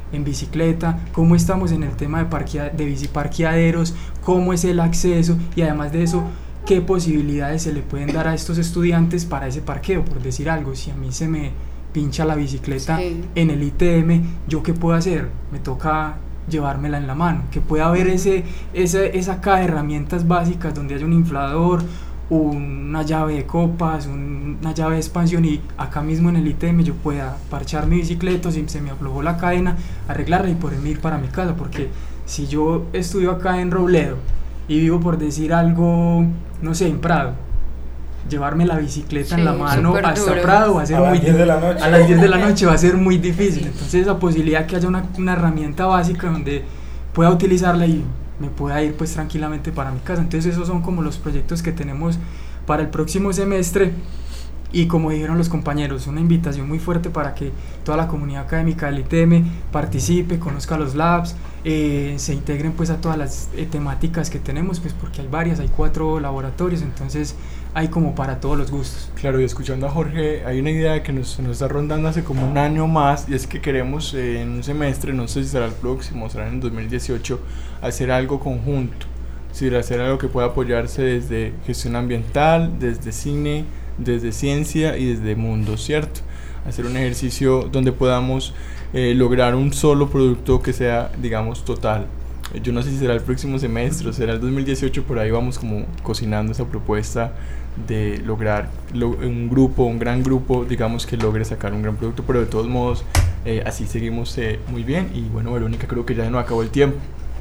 en bicicleta, cómo estamos en el tema de, parquea, de biciparqueaderos, cómo es el acceso y además de eso, qué posibilidades se le pueden dar a estos estudiantes para ese parqueo, por decir algo. Si a mí se me pincha la bicicleta sí. en el I T M, ¿yo qué puedo hacer? Me toca llevármela en la mano, que pueda haber ese, ese, esa caja de herramientas básicas donde haya un inflador, una llave de copas, un, una llave de expansión y acá mismo en el I T M yo pueda parchar mi bicicleta, si se me aflojó la cadena, arreglarla y poderme ir para mi casa, porque si yo estudio acá en Robledo y vivo, por decir algo, no sé, en Prado, llevarme la bicicleta sí, en la mano hasta duro. Prado va a ser a muy difícil, a las diez de la noche va a ser muy difícil, entonces esa posibilidad que haya una, una herramienta básica donde pueda utilizarla y me pueda ir pues tranquilamente para mi casa. Entonces esos son como los proyectos que tenemos para el próximo semestre y como dijeron los compañeros, una invitación muy fuerte para que toda la comunidad académica del I T M participe, conozca los labs, eh, se integren pues a todas las eh, temáticas que tenemos, pues porque hay varias, hay cuatro laboratorios, entonces hay como para todos los gustos. Claro, y escuchando a Jorge, hay una idea que nos, nos está rondando hace como un año más, y es que queremos eh, en un semestre, no sé si será el próximo, será en el dos mil dieciocho, hacer algo conjunto, es decir, hacer algo que pueda apoyarse desde gestión ambiental, desde cine, desde ciencia y desde mundo, ¿cierto? Hacer un ejercicio donde podamos eh, lograr un solo producto que sea, digamos, total. Yo no sé si será el próximo semestre o será el dos mil dieciocho, por ahí vamos como cocinando esa propuesta de lograr lo, un grupo, un gran grupo, digamos, que logre sacar un gran producto, pero de todos modos eh, así seguimos eh, muy bien. Y bueno, Verónica, creo que ya no acabó el tiempo.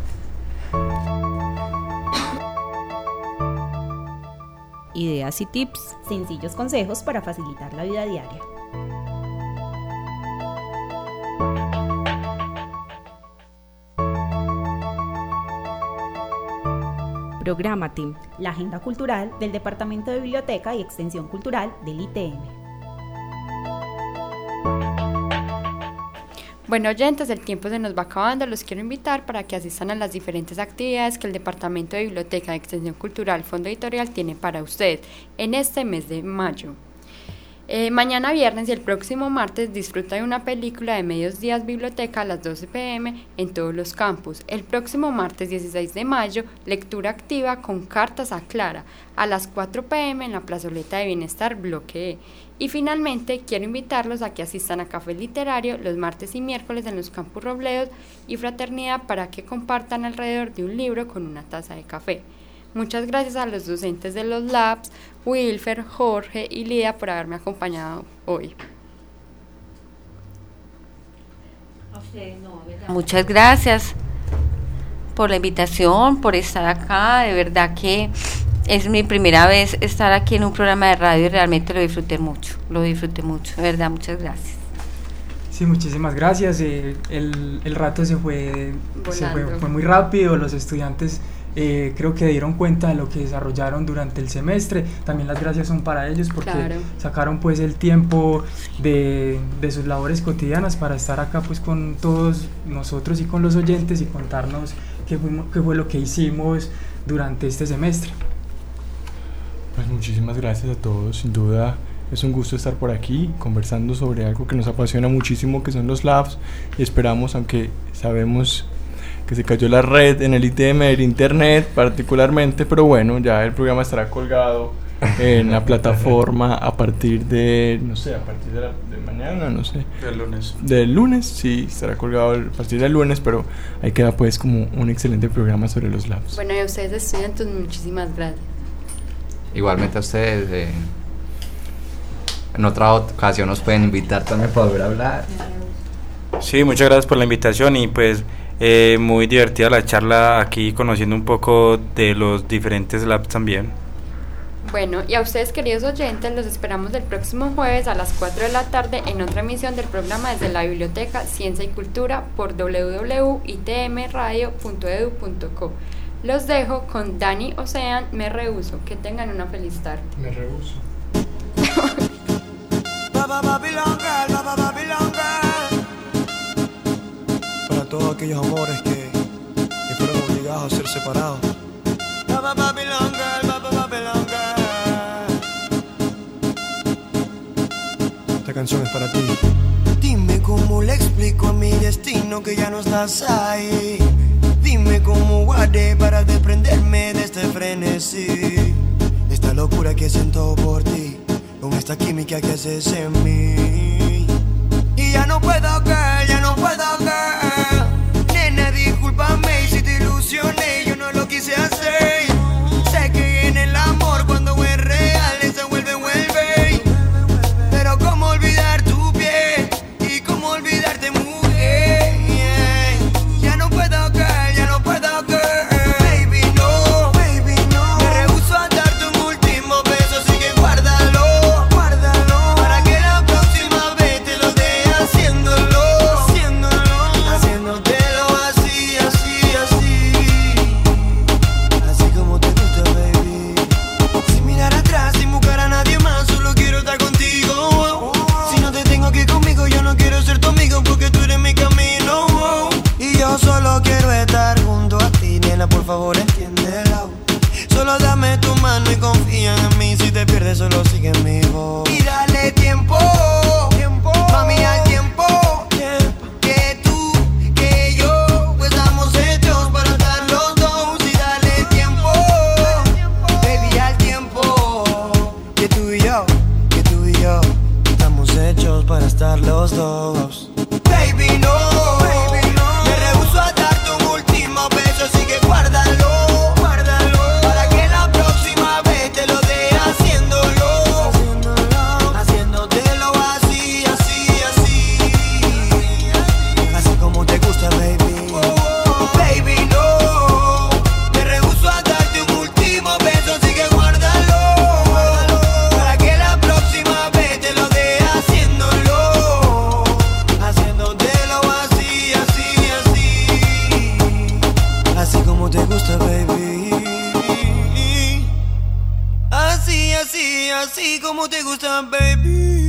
Ideas y tips, sencillos consejos para facilitar la vida diaria. Programa Team, la agenda cultural del Departamento de Biblioteca y Extensión Cultural del I T M. Bueno, oyentes, el tiempo se nos va acabando. Los quiero invitar para que asistan a las diferentes actividades que el Departamento de Biblioteca y Extensión Cultural Fondo Editorial tiene para usted en este mes de mayo. Eh, mañana viernes y el próximo martes disfruta de una película de Medios Días Biblioteca a las doce pe eme en todos los campus. El próximo martes dieciséis de mayo, lectura activa con Cartas a Clara a las cuatro pe eme en la Plazoleta de Bienestar Bloque E. Y finalmente quiero invitarlos a que asistan a Café Literario los martes y miércoles en los campus Robledo y Fraternidad para que compartan alrededor de un libro con una taza de café. Muchas gracias a los docentes de los labs, Wilfer, Jorge y Lidia, por haberme acompañado hoy. Muchas gracias por la invitación, por estar acá. De verdad que es mi primera vez estar aquí en un programa de radio y realmente lo disfruté mucho, lo disfruté mucho, de verdad, muchas gracias. Sí, muchísimas gracias. Eh, el, el rato se fue, se fue, fue muy rápido, los estudiantes Eh, creo que dieron cuenta de lo que desarrollaron durante el semestre. También las gracias son para ellos porque claro. sacaron pues el tiempo de, de sus labores cotidianas para estar acá pues con todos nosotros y con los oyentes y contarnos qué, fuimos, qué fue lo que hicimos durante este semestre. Pues muchísimas gracias a todos, sin duda es un gusto estar por aquí conversando sobre algo que nos apasiona muchísimo, que son los labs, y esperamos, aunque sabemos que se cayó la red en el I T M, el internet particularmente, pero bueno, ya el programa estará colgado en la plataforma a partir de, no sé, a partir de, la, de mañana, no sé. Del lunes. Del lunes, sí, estará colgado a partir del lunes, pero ahí queda pues como un excelente programa sobre los labs. Bueno, y a ustedes estudiantes, muchísimas gracias. Igualmente a ustedes, eh, en otra ocasión nos pueden invitar también para volver a hablar. Sí, muchas gracias por la invitación y pues Eh, muy divertida la charla aquí, conociendo un poco de los diferentes labs también. Bueno, y a ustedes, queridos oyentes, los esperamos el próximo jueves a las cuatro de la tarde en otra emisión del programa desde la Biblioteca Ciencia y Cultura por doble u doble u doble u punto i t m radio punto e d u punto co. Los dejo con Dani Ocean, Me Rehuso. Que tengan una feliz tarde. Me rehuso. Todos aquellos amores que, que fueron obligados a ser separados. Esta canción es para ti. Dime cómo ¿Cómo le explico a mi destino que ya no estás ahí? Dime cómo guardé para desprenderme de este frenesí. Esta locura que siento por ti, con esta química que haces en mí. Y ya no puedo, girl, ya no puedo, girl. Nena, discúlpame si te ilusioné, yo no lo quise hacer. Sé que en el amor cuando es real se vuelve, vuelve. Pero cómo olvidar tu piel y cómo olvidarte, mujer. Yeah. Ya no puedo, girl, ya no puedo, girl. Baby, no, baby, no. Me rehúso a darte un último beso, así que guárdalo, guárdalo. Para que la próxima vez te lo dé haciéndolo, haciéndolo, haciéndotelo así, así, así. Así como te gusta, baby. Sin mirar atrás, sin buscar a nadie más, solo quiero estar contigo. Si no te tengo aquí conmigo, yo no quiero ser tu amigo porque tú eres mi camino. Y yo solo quiero estar junto a ti, nena, por favor entiéndelo. Solo dame tu mano y confía en mí. Si te pierdes, solo sigue mi voz. Y dale tiempo, tiempo, mami, al tiempo, tiempo. Que tú, que yo, pues estamos hechos para estar los dos. Y dale tiempo, baby, al tiempo. Que tú y yo, que tú y yo, estamos hechos para estar los dos. Baby, no, baby, no. Me rehúso a darte un último beso, así que guárdalo, guárdalo. Para que la próxima vez te lo dé haciéndolo, haciéndolo, haciéndotelo así, así, así. Así como te gusta, baby. Baby, no. Me rehúso a darte un último beso, así que guárdalo, guárdalo. Para que la próxima vez te lo dé haciéndolo, haciéndotelo así, así, así. Así como te gusta, baby. Así, así, así como te gusta, baby.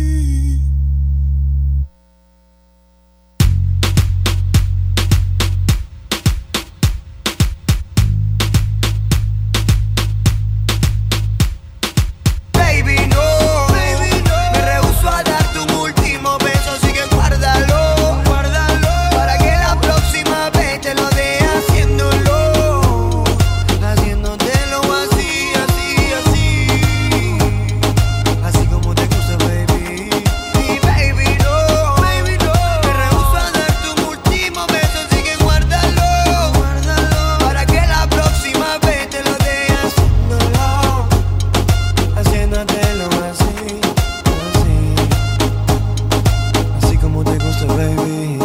Baby, no, baby, no. Me rehúso a darte un último beso, así que guárdalo, guárdalo. Para que la próxima vez te lo dé haciéndolo, haciéndotelo así, así, así. Así como te gusta, baby. Y baby, no, baby, no. Me rehúso a darte un último beso, así que guárdalo, guárdalo. Para que la próxima vez te lo dé haciéndolo, haciéndotelo así, así. Así como te gusta, baby.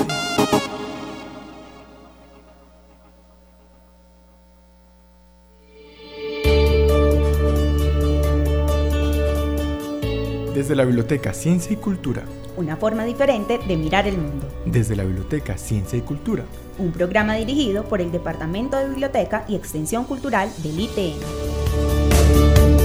Desde la Biblioteca Ciencia y Cultura. Una forma diferente de mirar el mundo. Desde la Biblioteca Ciencia y Cultura. Un programa dirigido por el Departamento de Biblioteca y Extensión Cultural del I T N.